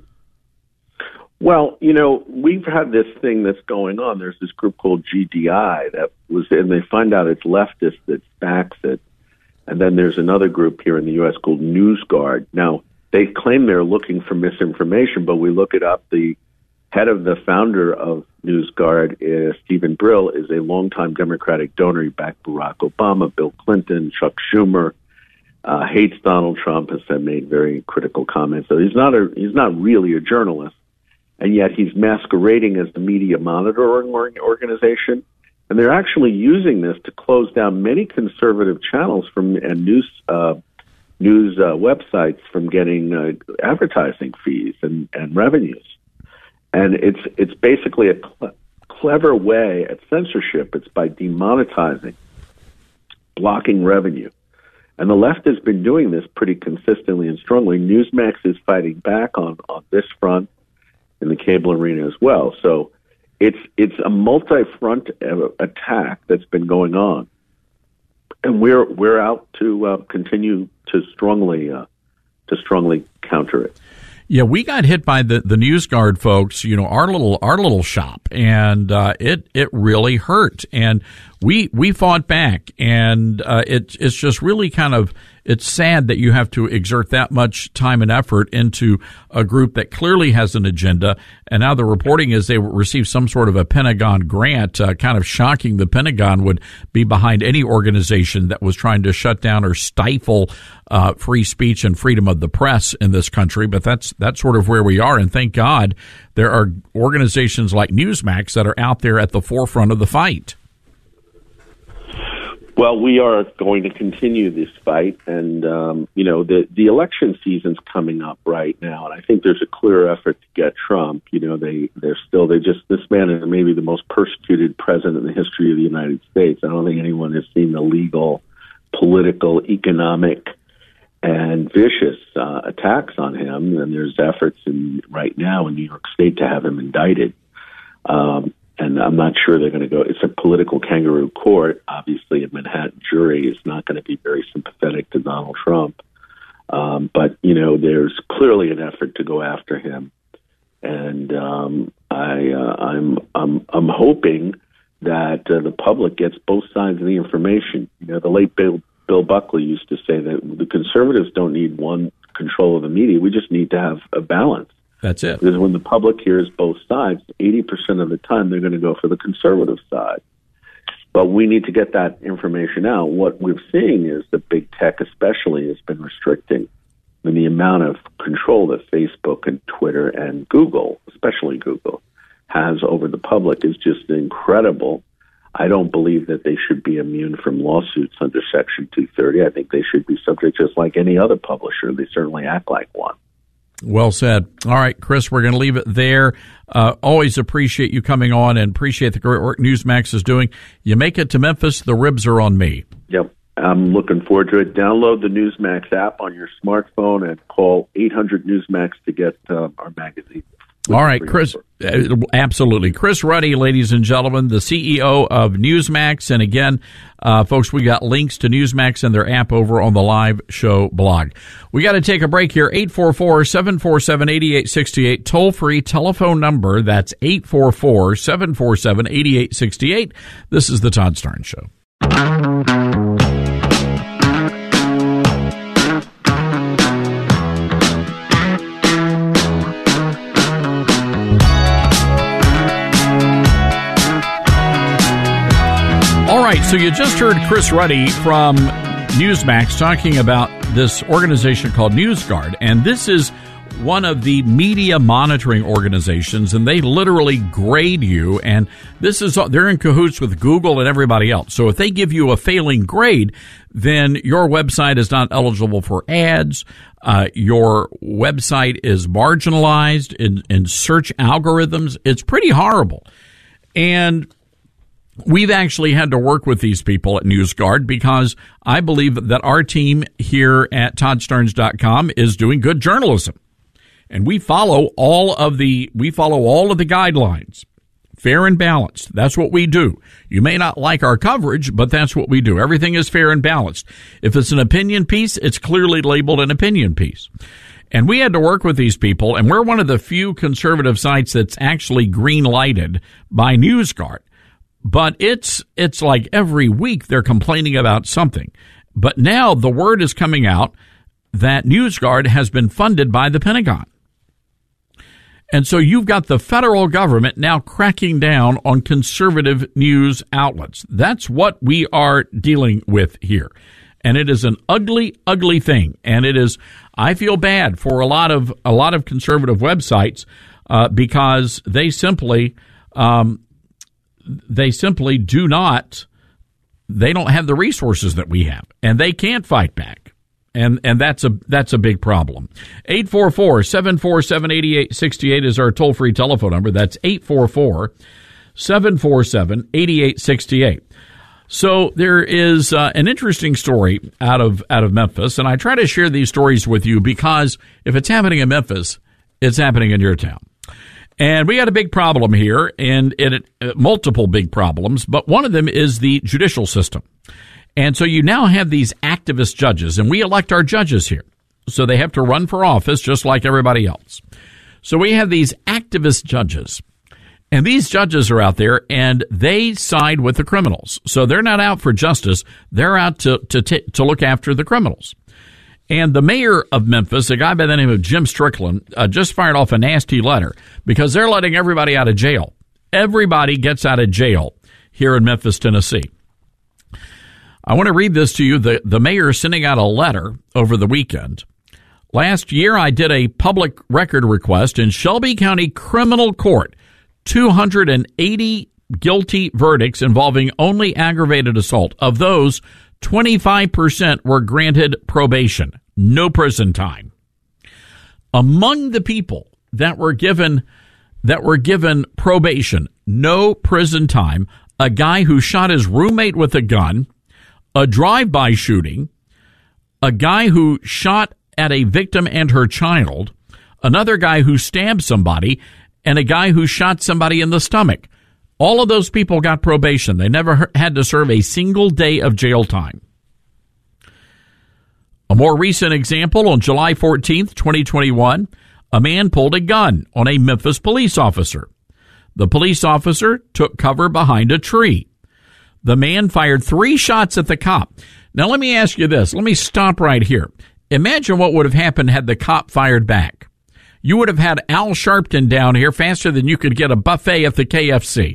Well, we've had this thing that's going on. There's this group called GDI and they find out it's leftist that backs it. And then there's another group here in the U.S. called NewsGuard. Now, they claim they're looking for misinformation, but we look it up. The head of the founder of NewsGuard, Stephen Brill, is a longtime Democratic donor. He backed Barack Obama, Bill Clinton, Chuck Schumer, hates Donald Trump, has made very critical comments. So he's not really a journalist, and yet he's masquerading as the media monitoring organization. And they're actually using this to close down many conservative channels and news websites from getting advertising fees and revenues. And it's basically a clever way at censorship. It's by demonetizing, blocking revenue. And the left has been doing this pretty consistently and strongly. Newsmax is fighting back on this front in the cable arena as well. So it's a multi-front attack that's been going on. And we're out to continue to strongly counter it. Yeah, we got hit by the NewsGuard folks, our little shop, and it really hurt, and we fought back, and it's just really it's sad that you have to exert that much time and effort into a group that clearly has an agenda, and now the reporting is they received some sort of a Pentagon grant, kind of shocking. The Pentagon would be behind any organization that was trying to shut down or stifle free speech and freedom of the press in this country, but that's sort of where we are, and thank God there are organizations like Newsmax that are out there at the forefront of the fight. Well, we are going to continue this fight, and the election season's coming up right now, and I think there's a clear effort to get Trump. This man is maybe the most persecuted president in the history of the United States. I don't think anyone has seen the legal, political, economic, and vicious attacks on him, and there's efforts right now in New York State to have him indicted. And I'm not sure they're going to go. It's a political kangaroo court. Obviously, a Manhattan jury is not going to be very sympathetic to Donald Trump. But there's clearly an effort to go after him, and I'm hoping that the public gets both sides of the information. The late Bill Buckley used to say that the conservatives don't need one control of the media. We just need to have a balance. That's it. Because when the public hears both sides, 80% of the time they're going to go for the conservative side. But we need to get that information out. What we're seeing is that big tech especially has been restricting the amount of control that Facebook and Twitter and Google, especially Google, has over the public is just incredible. I don't believe that they should be immune from lawsuits under Section 230. I think they should be subject just like any other publisher. They certainly act like one. Well said. All right, Chris, we're going to leave it there. Always appreciate you coming on and appreciate the great work Newsmax is doing. You make it to Memphis, the ribs are on me. Yep. I'm looking forward to it. Download the Newsmax app on your smartphone and call 800 Newsmax to get our magazine. All right, Chris, absolutely. Chris Ruddy, ladies and gentlemen, the CEO of Newsmax. And again, folks, we got links to Newsmax and their app over on the live show blog. We got to take a break here. 844-747-8868, toll-free telephone number. That's 844-747-8868. This is the Todd Starnes Show. All right, so you just heard Chris Ruddy from Newsmax talking about this organization called NewsGuard, and this is one of the media monitoring organizations, and they literally grade you, and they're in cahoots with Google and everybody else. So if they give you a failing grade, then your website is not eligible for ads. Your website is marginalized in search algorithms. It's pretty horrible. And we've actually had to work with these people at NewsGuard because I believe that our team here at ToddStarnes.com is doing good journalism. And we follow all of the guidelines. Fair and balanced. That's what we do. You may not like our coverage, but that's what we do. Everything is fair and balanced. If it's an opinion piece, it's clearly labeled an opinion piece. And we had to work with these people, and we're one of the few conservative sites that's actually green-lighted by NewsGuard. But it's like every week they're complaining about something. But now the word is coming out that NewsGuard has been funded by the Pentagon. And so you've got the federal government now cracking down on conservative news outlets. That's what we are dealing with here. And it is an ugly, ugly thing. And it is, I feel bad for a lot of conservative websites because they simply don't have the resources that we have, and they can't fight back. And that's a big problem. 844-747-8868 is our toll-free telephone number. That's 844-747-8868. So there is an interesting story out of Memphis, and I try to share these stories with you because if it's happening in Memphis, it's happening in your town. And we had a big problem here, and multiple big problems, but one of them is the judicial system. And so you now have these activist judges, and we elect our judges here. So they have to run for office just like everybody else. So we have these activist judges. And these judges are out there, and they side with the criminals. So they're not out for justice. They're out to look after the criminals. And the mayor of Memphis, a guy by the name of Jim Strickland, just fired off a nasty letter because they're letting everybody out of jail. Everybody gets out of jail here in Memphis, Tennessee. I want to read this to you. The mayor is sending out a letter over the weekend. Last year, I did a public record request in Shelby County Criminal Court. 280 guilty verdicts involving only aggravated assault. Of those, 25% were granted probation, no prison time. Among the people that were given probation, no prison time, a guy who shot his roommate with a gun, a drive-by shooting, a guy who shot at a victim and her child, another guy who stabbed somebody, and a guy who shot somebody in the stomach. All of those people got probation. They never had to serve a single day of jail time. A more recent example, on July 14th, 2021, a man pulled a gun on a Memphis police officer. The police officer took cover behind a tree. The man fired 3 shots at the cop. Now, let me ask you this. Let me stop right here. Imagine what would have happened had the cop fired back. You would have had Al Sharpton down here faster than you could get a buffet at the KFC.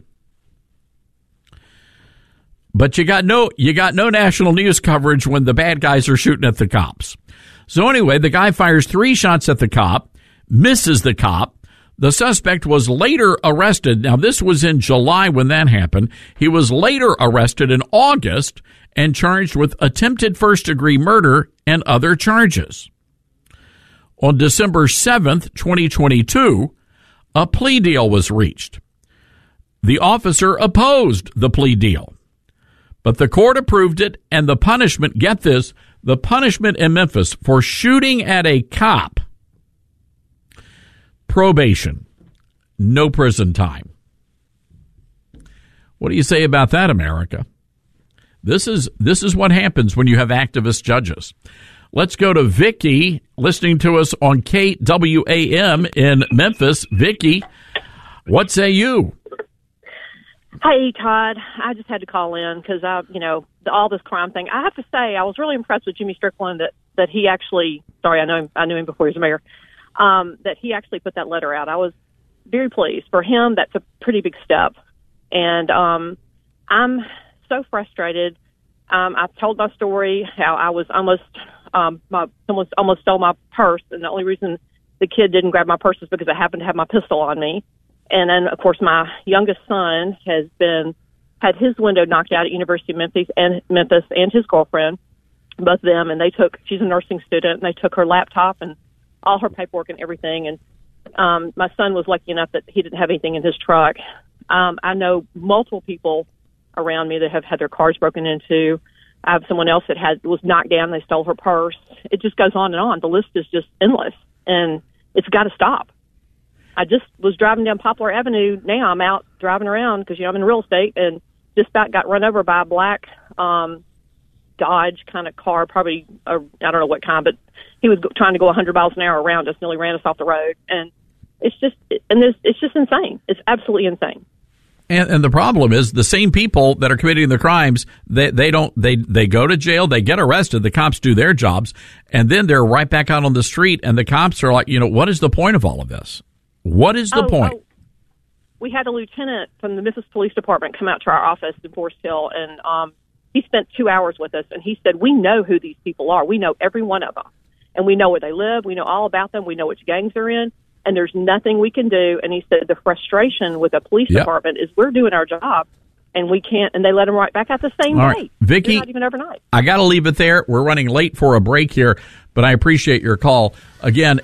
But you got no national news coverage when the bad guys are shooting at the cops. So anyway, the guy fires 3 shots at the cop, misses the cop. The suspect was later arrested. Now, this was in July when that happened. He was later arrested in August and charged with attempted first-degree murder and other charges. On December 7th, 2022, a plea deal was reached. The officer opposed the plea deal, but the court approved it, and the punishment, get this, the punishment in Memphis for shooting at a cop, probation, no prison time. What do you say about that, America? This is what happens when you have activist judges. Let's go to Vicky, listening to us on KWAM in Memphis. Vicky, what say you? Hey, Todd. I just had to call in because, all this crime thing. I have to say, I was really impressed with Jimmy Strickland that he actually, I knew him before he was mayor, that he actually put that letter out. I was very pleased. For him, that's a pretty big step. And I'm so frustrated. I've told my story, how I was almost... someone almost stole my purse, and the only reason the kid didn't grab my purse is because I happened to have my pistol on me. And then, of course, my youngest son had his window knocked out at University of Memphis and his girlfriend, both of them, and she's a nursing student, and they took her laptop and all her paperwork and everything. And my son was lucky enough that he didn't have anything in his truck. I know multiple people around me that have had their cars broken into. I have someone else that was knocked down. They stole her purse. It just goes on and on. The list is just endless, and it's got to stop. I just was driving down Poplar Avenue. Now I'm out driving around because, I'm in real estate, and just about got run over by a black Dodge kind of car, probably, I don't know what kind, but he was trying to go 100 miles an hour around us, nearly ran us off the road. And it's just insane. It's absolutely insane. And the problem is the same people that are committing the crimes, they go to jail, they get arrested, the cops do their jobs, and then they're right back out on the street, and the cops are like, what is the point of all of this? What is the point? We had a lieutenant from the Memphis Police Department come out to our office in Forest Hill, and he spent 2 hours with us, and he said, we know who these people are. We know every one of them, and we know where they live. We know all about them. We know which gangs they're in. And there's nothing we can do. And he said the frustration with the police department is we're doing our job, and we can't, and they let them right back out the same All day. right. Vicki, not even overnight. I got to leave it there. We're running late for a break here, but I appreciate your call. Again,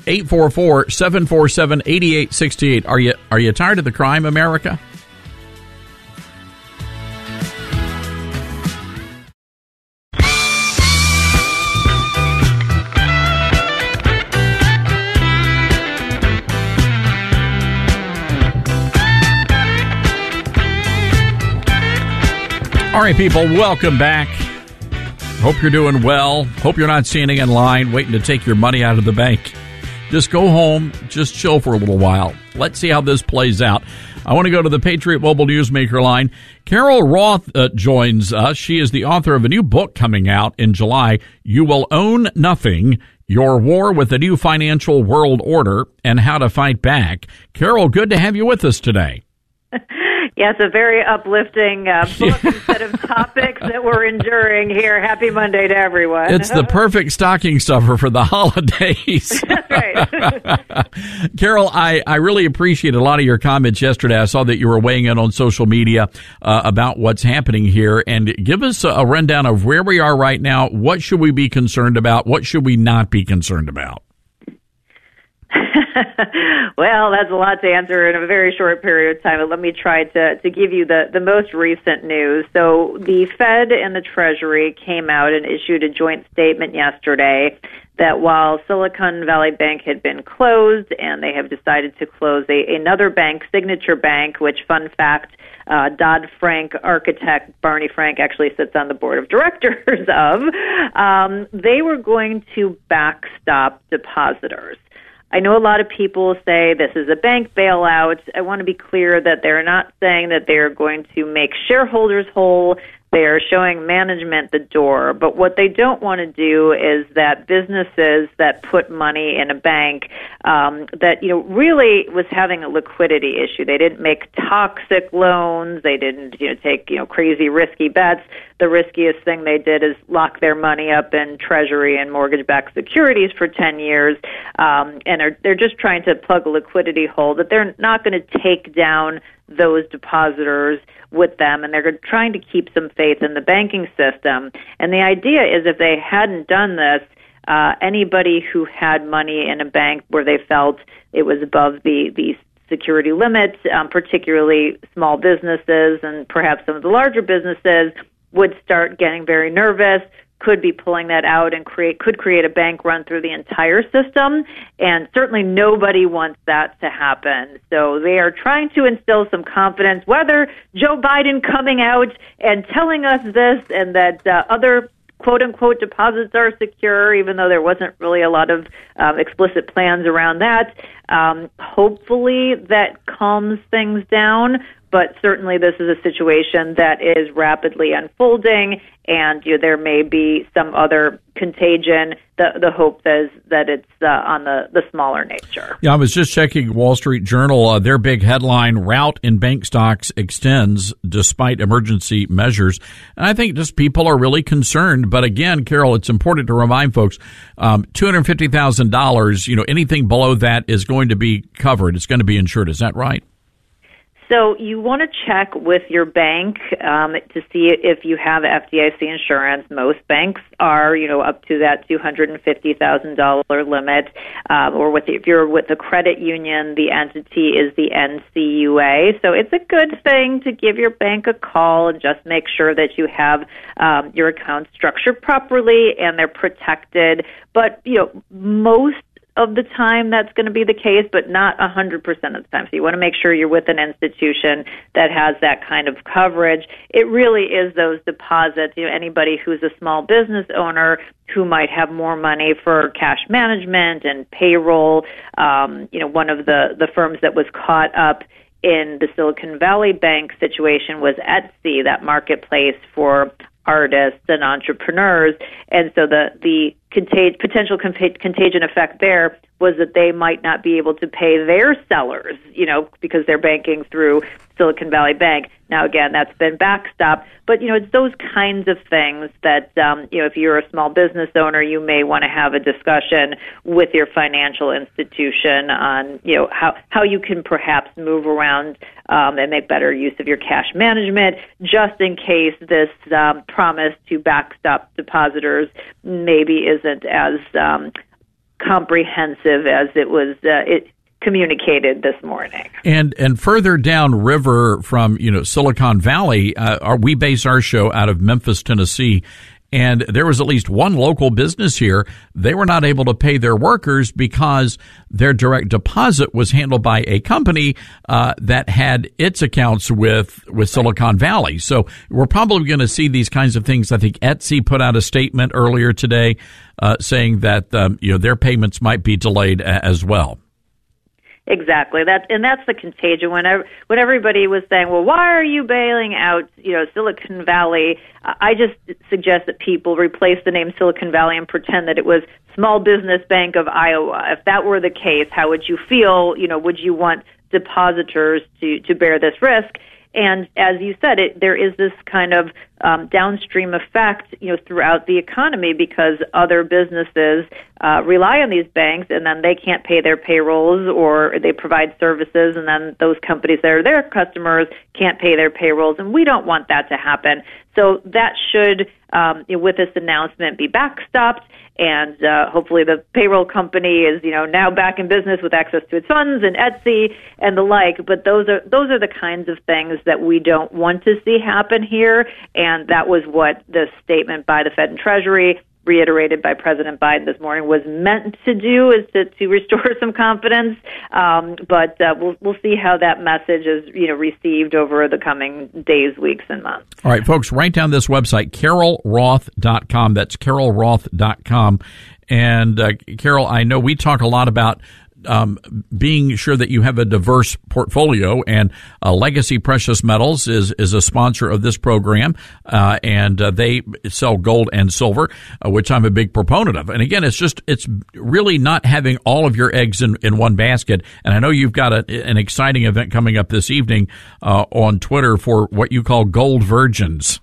844-747-8868. Are you tired of the crime, America? All right, people, welcome back. Hope you're doing well. Hope you're not standing in line waiting to take your money out of the bank. Just go home, just chill for a little while. Let's see how this plays out. I want to go to the Patriot Mobile Newsmaker line. Carol Roth joins us. She is the author of a new book coming out in July, You Will Own Nothing, Your War with the New Financial World Order and How to Fight Back. Carol, good to have you with us today. Yes, a very uplifting book and set of topics that we're enduring here. Happy Monday to everyone. It's the perfect stocking stuffer for the holidays. That's right. Carol, I really appreciate a lot of your comments yesterday. I saw that you were weighing in on social media about what's happening here. And give us a rundown of where we are right now. What should we be concerned about? What should we not be concerned about? Well, that's a lot to answer in a very short period of time, but let me try to give you the most recent news. So the Fed and the Treasury came out and issued a joint statement yesterday that while Silicon Valley Bank had been closed and they have decided to close another bank, Signature Bank, which, fun fact, Dodd-Frank architect Barney Frank actually sits on the board of directors of, they were going to backstop depositors. I know a lot of people say this is a bank bailout. I want to be clear that they're not saying that they're going to make shareholders whole. They are showing management the door. But what they don't want to do is that businesses that put money in a bank that, really was having a liquidity issue. They didn't make toxic loans. They didn't, take, crazy risky bets. The riskiest thing they did is lock their money up in Treasury and mortgage-backed securities for 10 years. And they're just trying to plug a liquidity hole that they're not going to take down those depositors with them, and they're trying to keep some faith in the banking system. And the idea is if they hadn't done this, anybody who had money in a bank where they felt it was above the security limits, particularly small businesses and perhaps some of the larger businesses, would start getting very nervous, could be pulling that out and could create a bank run through the entire system, and certainly nobody wants that to happen. So they are trying to instill some confidence, whether Joe Biden coming out and telling us this and that other quote-unquote deposits are secure, even though there wasn't really a lot of explicit plans around that. Hopefully that calms things down, but certainly this is a situation that is rapidly unfolding, and there may be some other contagion. The hope is that it's on the smaller nature. Yeah, I was just checking Wall Street Journal. Their big headline, rout in bank stocks extends despite emergency measures. And I think just people are really concerned. But again, Carol, it's important to remind folks, $250,000, anything below that is going to be covered. It's going to be insured. Is that right? So you want to check with your bank to see if you have FDIC insurance. Most banks are, up to that $250,000 limit. Or if you're with a credit union, the entity is the NCUA. So it's a good thing to give your bank a call and just make sure that you have your account structured properly and they're protected. But, most of the time that's going to be the case, but not 100% of the time. So you want to make sure you're with an institution that has that kind of coverage. It really is those deposits. Anybody who's a small business owner who might have more money for cash management and payroll. One of the firms that was caught up in the Silicon Valley Bank situation was Etsy, that marketplace for artists and entrepreneurs. And so the potential contagion effect there was that they might not be able to pay their sellers, because they're banking through Silicon Valley Bank. Now, again, that's been backstopped, but, it's those kinds of things that, if you're a small business owner, you may want to have a discussion with your financial institution on, how you can perhaps move around and make better use of your cash management, just in case this promise to backstop depositors maybe isn't as comprehensive as it was communicated this morning. And further down river from Silicon Valley, we base our show out of Memphis, Tennessee. And there was at least one local business here. They were not able to pay their workers because their direct deposit was handled by a company that had its accounts with Silicon Valley. So we're probably going to see these kinds of things. I think Etsy put out a statement earlier today saying that their payments might be delayed as well. Exactly. That's the contagion. When everybody was saying, well, why are you bailing out, Silicon Valley? I just suggest that people replace the name Silicon Valley and pretend that it was Small Business Bank of Iowa. If that were the case, how would you feel? Would you want depositors to bear this risk? And as you said, there is this kind of downstream effect, throughout the economy because other businesses rely on these banks, and then they can't pay their payrolls, or they provide services, and then those companies that are their customers can't pay their payrolls, and we don't want that to happen. So that should, with this announcement, be backstopped. And hopefully the payroll company is, now back in business with access to its funds and Etsy and the like. But those are the kinds of things that we don't want to see happen here. And that was what the statement by the Fed and Treasury, reiterated by President Biden this morning, was meant to do, is to restore some confidence. But we'll see how that message is received over the coming days, weeks, and months. All right, folks, write down this website, CarolRoth.com. That's CarolRoth.com. And Carol, I know we talk a lot about being sure that you have a diverse portfolio, and Legacy Precious Metals is a sponsor of this program, and they sell gold and silver, which I'm a big proponent of. And again, it's really not having all of your eggs in one basket. And I know you've got an exciting event coming up this evening on Twitter for what you call Gold Virgins.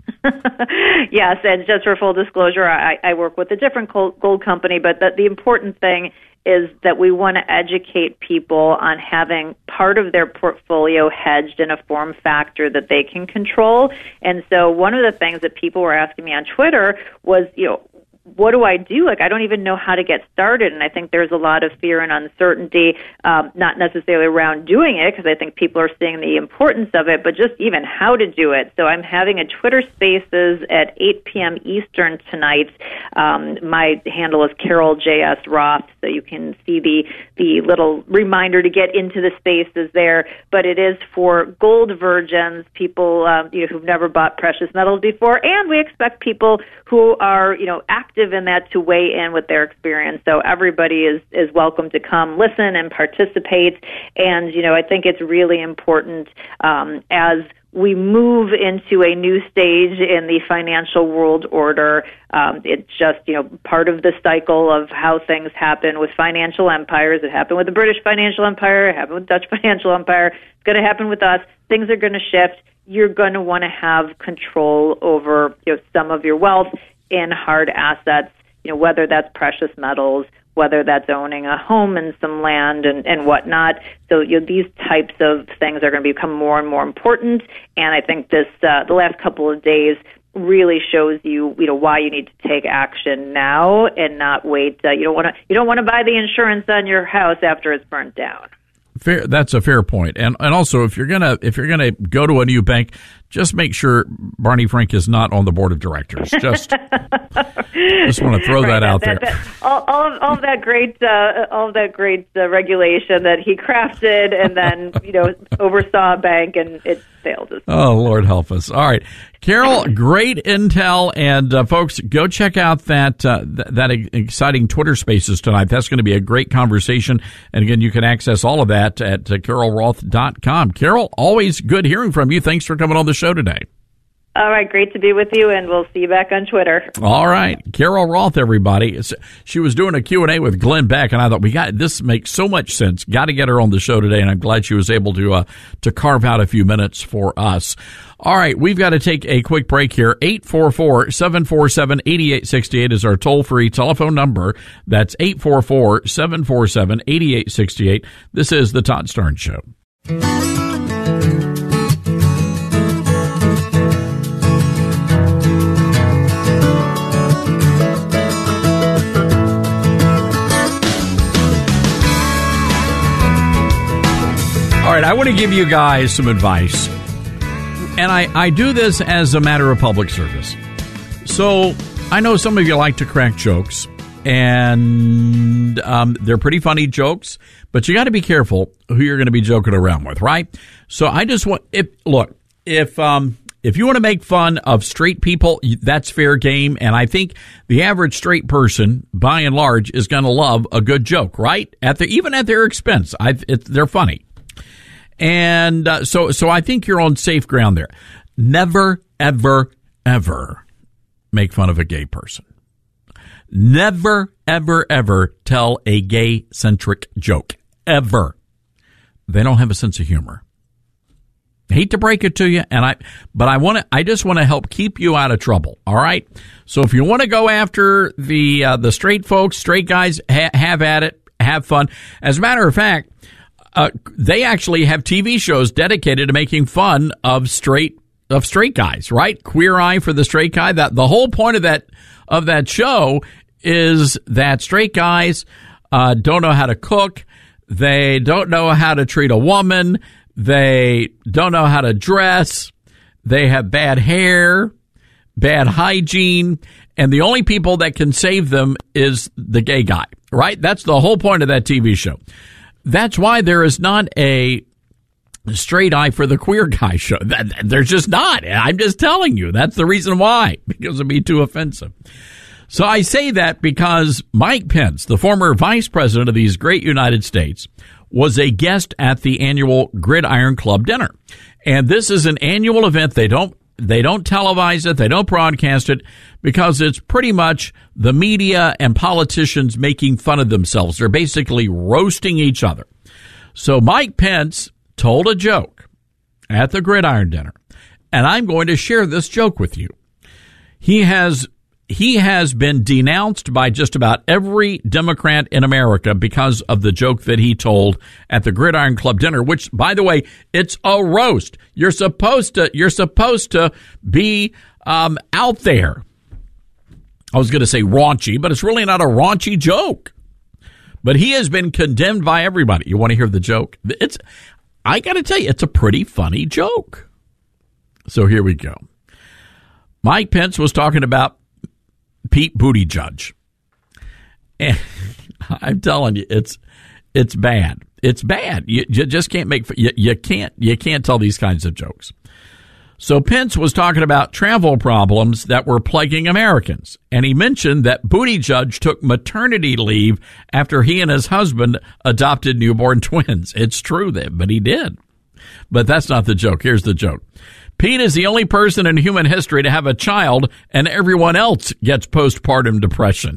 Yes, and just for full disclosure, I work with a different gold company, but the important thing is that we want to educate people on having part of their portfolio hedged in a form factor that they can control. And so one of the things that people were asking me on Twitter was, what do I do? I don't even know how to get started. And I think there's a lot of fear and uncertainty, not necessarily around doing it, because I think people are seeing the importance of it, but just even how to do it. So I'm having a Twitter Spaces at 8 p.m. Eastern tonight. My handle is Carol J.S. Roth, so you can see the little reminder to get into the spaces there. But it is for gold virgins, people who've never bought precious metals before, and we expect people who are active in that to weigh in with their experience. So everybody is welcome to come listen and participate. And I think it's really important as we move into a new stage in the financial world order. It's just, part of the cycle of how things happen with financial empires. It happened with the British financial empire. It happened with the Dutch financial empire. It's going to happen with us. Things are going to shift. You're going to want to have control over some of your wealth in hard assets, whether that's precious metals, whether that's owning a home and some land and whatnot. So these types of things are going to become more and more important. And I think this the last couple of days really shows you why you need to take action now and not wait. You don't want to buy the insurance on your house after it's burnt down. Fair. That's a fair point. And also, if you're gonna go to a new bank, just make sure Barney Frank is not on the board of directors. Just want to throw that out there. All of that great regulation that he crafted and then oversaw a bank and it failed. Oh, Lord help us! All right, Carol, great intel, and folks, go check out that exciting Twitter Spaces tonight. That's going to be a great conversation. And again, you can access all of that at CarolRoth.com. Carol, always good hearing from you. Thanks for coming on the show today. All right, great to be with you, and we'll see you back on Twitter. All right. Carol Roth, everybody. She was doing a Q&A with Glenn Beck, and I thought, this makes so much sense. Got to get her on the show today, and I'm glad she was able to carve out a few minutes for us. All right, we've got to take a quick break here. 844-747-8868 is our toll-free telephone number. That's 844-747-8868. This is The Todd Starnes Show. All right, I want to give you guys some advice, and I do this as a matter of public service. So I know some of you like to crack jokes, and they're pretty funny jokes, but you got to be careful who you're going to be joking around with, right? So I just want, if you want to make fun of straight people, that's fair game, and I think the average straight person, by and large, is going to love a good joke, right? Even at their expense, they're funny. And so I think you're on safe ground there. Never, ever, ever make fun of a gay person. Never, ever, ever tell a gay-centric joke. Ever. They don't have a sense of humor. I hate to break it to you, but I just want to help keep you out of trouble. All right. So if you want to go after the straight folks, straight guys, have at it, have fun. As a matter of fact, they actually have TV shows dedicated to making fun of straight guys, right? Queer Eye for the Straight Guy. The whole point of that show is that straight guys don't know how to cook. They don't know how to treat a woman. They don't know how to dress. They have bad hair, bad hygiene, and the only people that can save them is the gay guy, right? That's the whole point of that TV show. That's why there is not a Straight Eye for the Queer Guy show. There's just not. I'm just telling you. That's the reason why, because it'd be too offensive. So I say that because Mike Pence, the former vice president of these great United States, was a guest at the annual Gridiron Club dinner. And this is an annual event. They don't televise it. They don't broadcast it because it's pretty much the media and politicians making fun of themselves. They're basically roasting each other. So Mike Pence told a joke at the Gridiron dinner, and I'm going to share this joke with you. He has been denounced by just about every Democrat in America because of the joke that he told at the Gridiron Club dinner, which, by the way, it's a roast. You're supposed to be out there. I was going to say raunchy, but it's really not a raunchy joke. But he has been condemned by everybody. You want to hear the joke? I got to tell you, it's a pretty funny joke. So here we go. Mike Pence was talking about Pete Buttigieg. And I'm telling you, it's bad. It's bad. You just can't you can't tell these kinds of jokes. So Pence was talking about travel problems that were plaguing Americans, and he mentioned that Buttigieg took maternity leave after he and his husband adopted newborn twins. It's true but he did. But that's not the joke. Here's the joke. Pete is the only person in human history to have a child, and everyone else gets postpartum depression.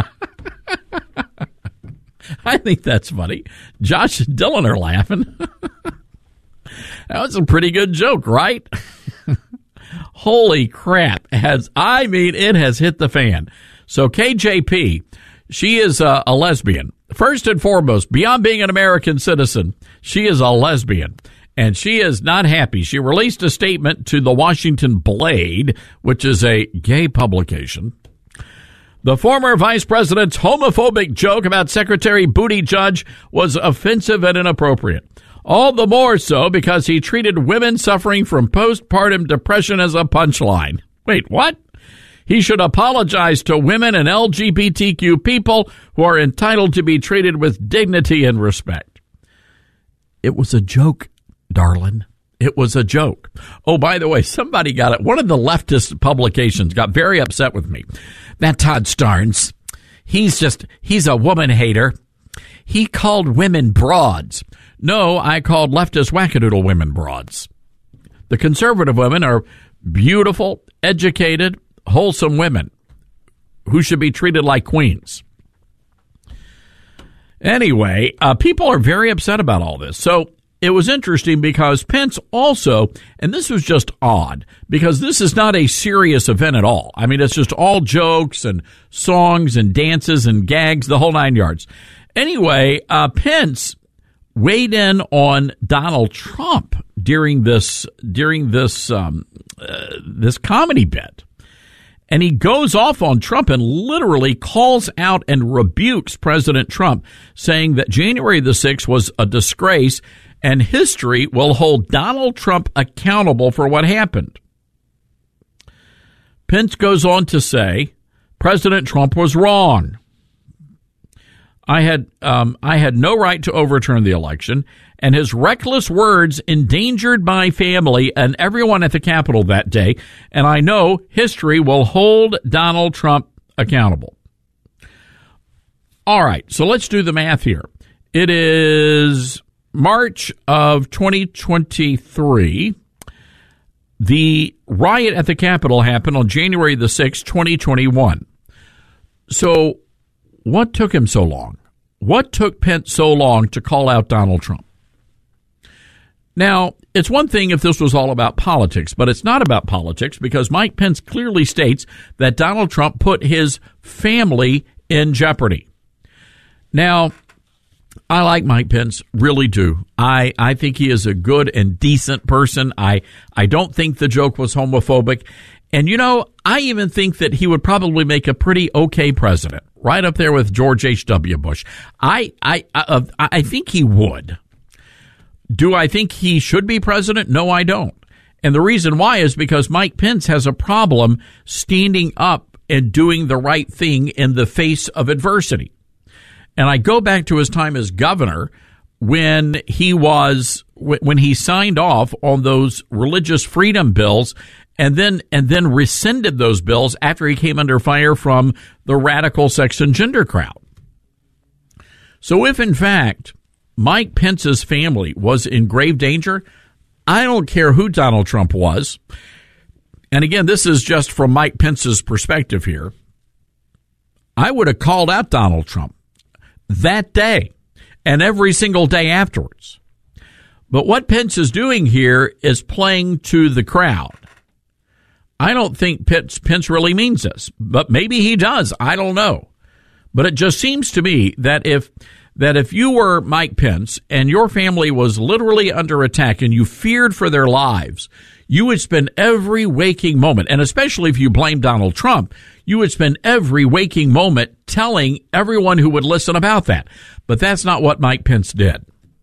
I think that's funny. Josh and Dylan are laughing. That was a pretty good joke, right? Holy crap. It has hit the fan. So KJP, she is a lesbian. First and foremost, beyond being an American citizen, she is a lesbian. And she is not happy. She released a statement to the Washington Blade, which is a gay publication. The former vice president's homophobic joke about Secretary Buttigieg was offensive and inappropriate. All the more so because he treated women suffering from postpartum depression as a punchline. Wait, what? He should apologize to women and LGBTQ people who are entitled to be treated with dignity and respect. It was a joke, darling. It was a joke. Oh, by the way, somebody got it. One of the leftist publications got very upset with me. That Todd Starnes, he's a woman hater. He called women broads. No, I called leftist wackadoodle women broads. The conservative women are beautiful, educated, wholesome women who should be treated like queens. Anyway, people are very upset about all this. So it was interesting because Pence also, and this was just odd, because this is not a serious event at all. I mean, it's just all jokes and songs and dances and gags, the whole nine yards. Anyway, Pence weighed in on Donald Trump during this comedy bit. And he goes off on Trump and literally calls out and rebukes President Trump, saying that January the 6th was a disgrace and history will hold Donald Trump accountable for what happened. Pence goes on to say, President Trump was wrong. I had no right to overturn the election, and his reckless words endangered my family and everyone at the Capitol that day, and I know history will hold Donald Trump accountable. All right, so let's do the math here. It is March of 2023. The riot at the Capitol happened on January the 6th, 2021. So what took him so long? What took Pence so long to call out Donald Trump? Now, it's one thing if this was all about politics, but it's not about politics because Mike Pence clearly states that Donald Trump put his family in jeopardy. Now, I like Mike Pence, really do. I think he is a good and decent person. I don't think the joke was homophobic. And, you know, I even think that he would probably make a pretty okay president, right up there with George H.W. Bush. I think he would. Do I think he should be president? No, I don't. And the reason why is because Mike Pence has a problem standing up and doing the right thing in the face of adversity. And I go back to his time as governor when he signed off on those religious freedom bills and then rescinded those bills after he came under fire from the radical sex and gender crowd. So if in fact Mike Pence's family was in grave danger, I don't care who Donald Trump was. And again, this is just from Mike Pence's perspective here. I would have called out Donald Trump that day and every single day afterwards. But what Pence is doing here is playing to the crowd. I don't think Pence really means this, but maybe he does. I don't know. But it just seems to me that if you were Mike Pence and your family was literally under attack and you feared for their lives, you would spend every waking moment, and especially if you blame Donald Trump, you would spend every waking moment telling everyone who would listen about that. But that's not what Mike Pence did.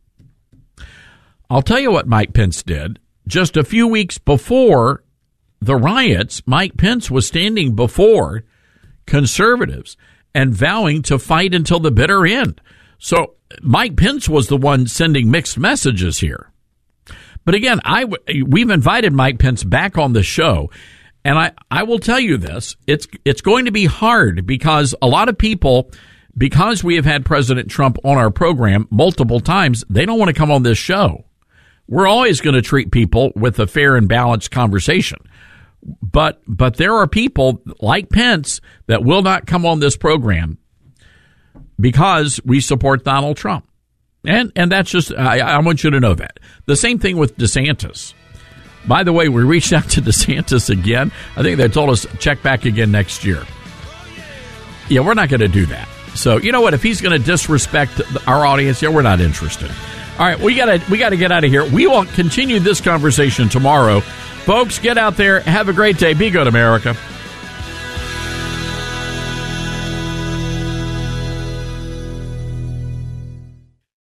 I'll tell you what Mike Pence did. Just a few weeks before the riots, Mike Pence was standing before conservatives and vowing to fight until the bitter end. So Mike Pence was the one sending mixed messages here. But again, we've invited Mike Pence back on the show, and I will tell you this, it's going to be hard because a lot of people, because we have had President Trump on our program multiple times, they don't want to come on this show. We're always going to treat people with a fair and balanced conversation. But there are people like Pence that will not come on this program because we support Donald Trump. And that's just, I want you to know that. The same thing with DeSantis. By the way, we reached out to DeSantis again. I think they told us check back again next year. Yeah, we're not going to do that. So, you know what? If he's going to disrespect our audience, yeah, we're not interested. All right, we got to get out of here. We will continue this conversation tomorrow. Folks, get out there. Have a great day. Be good, America.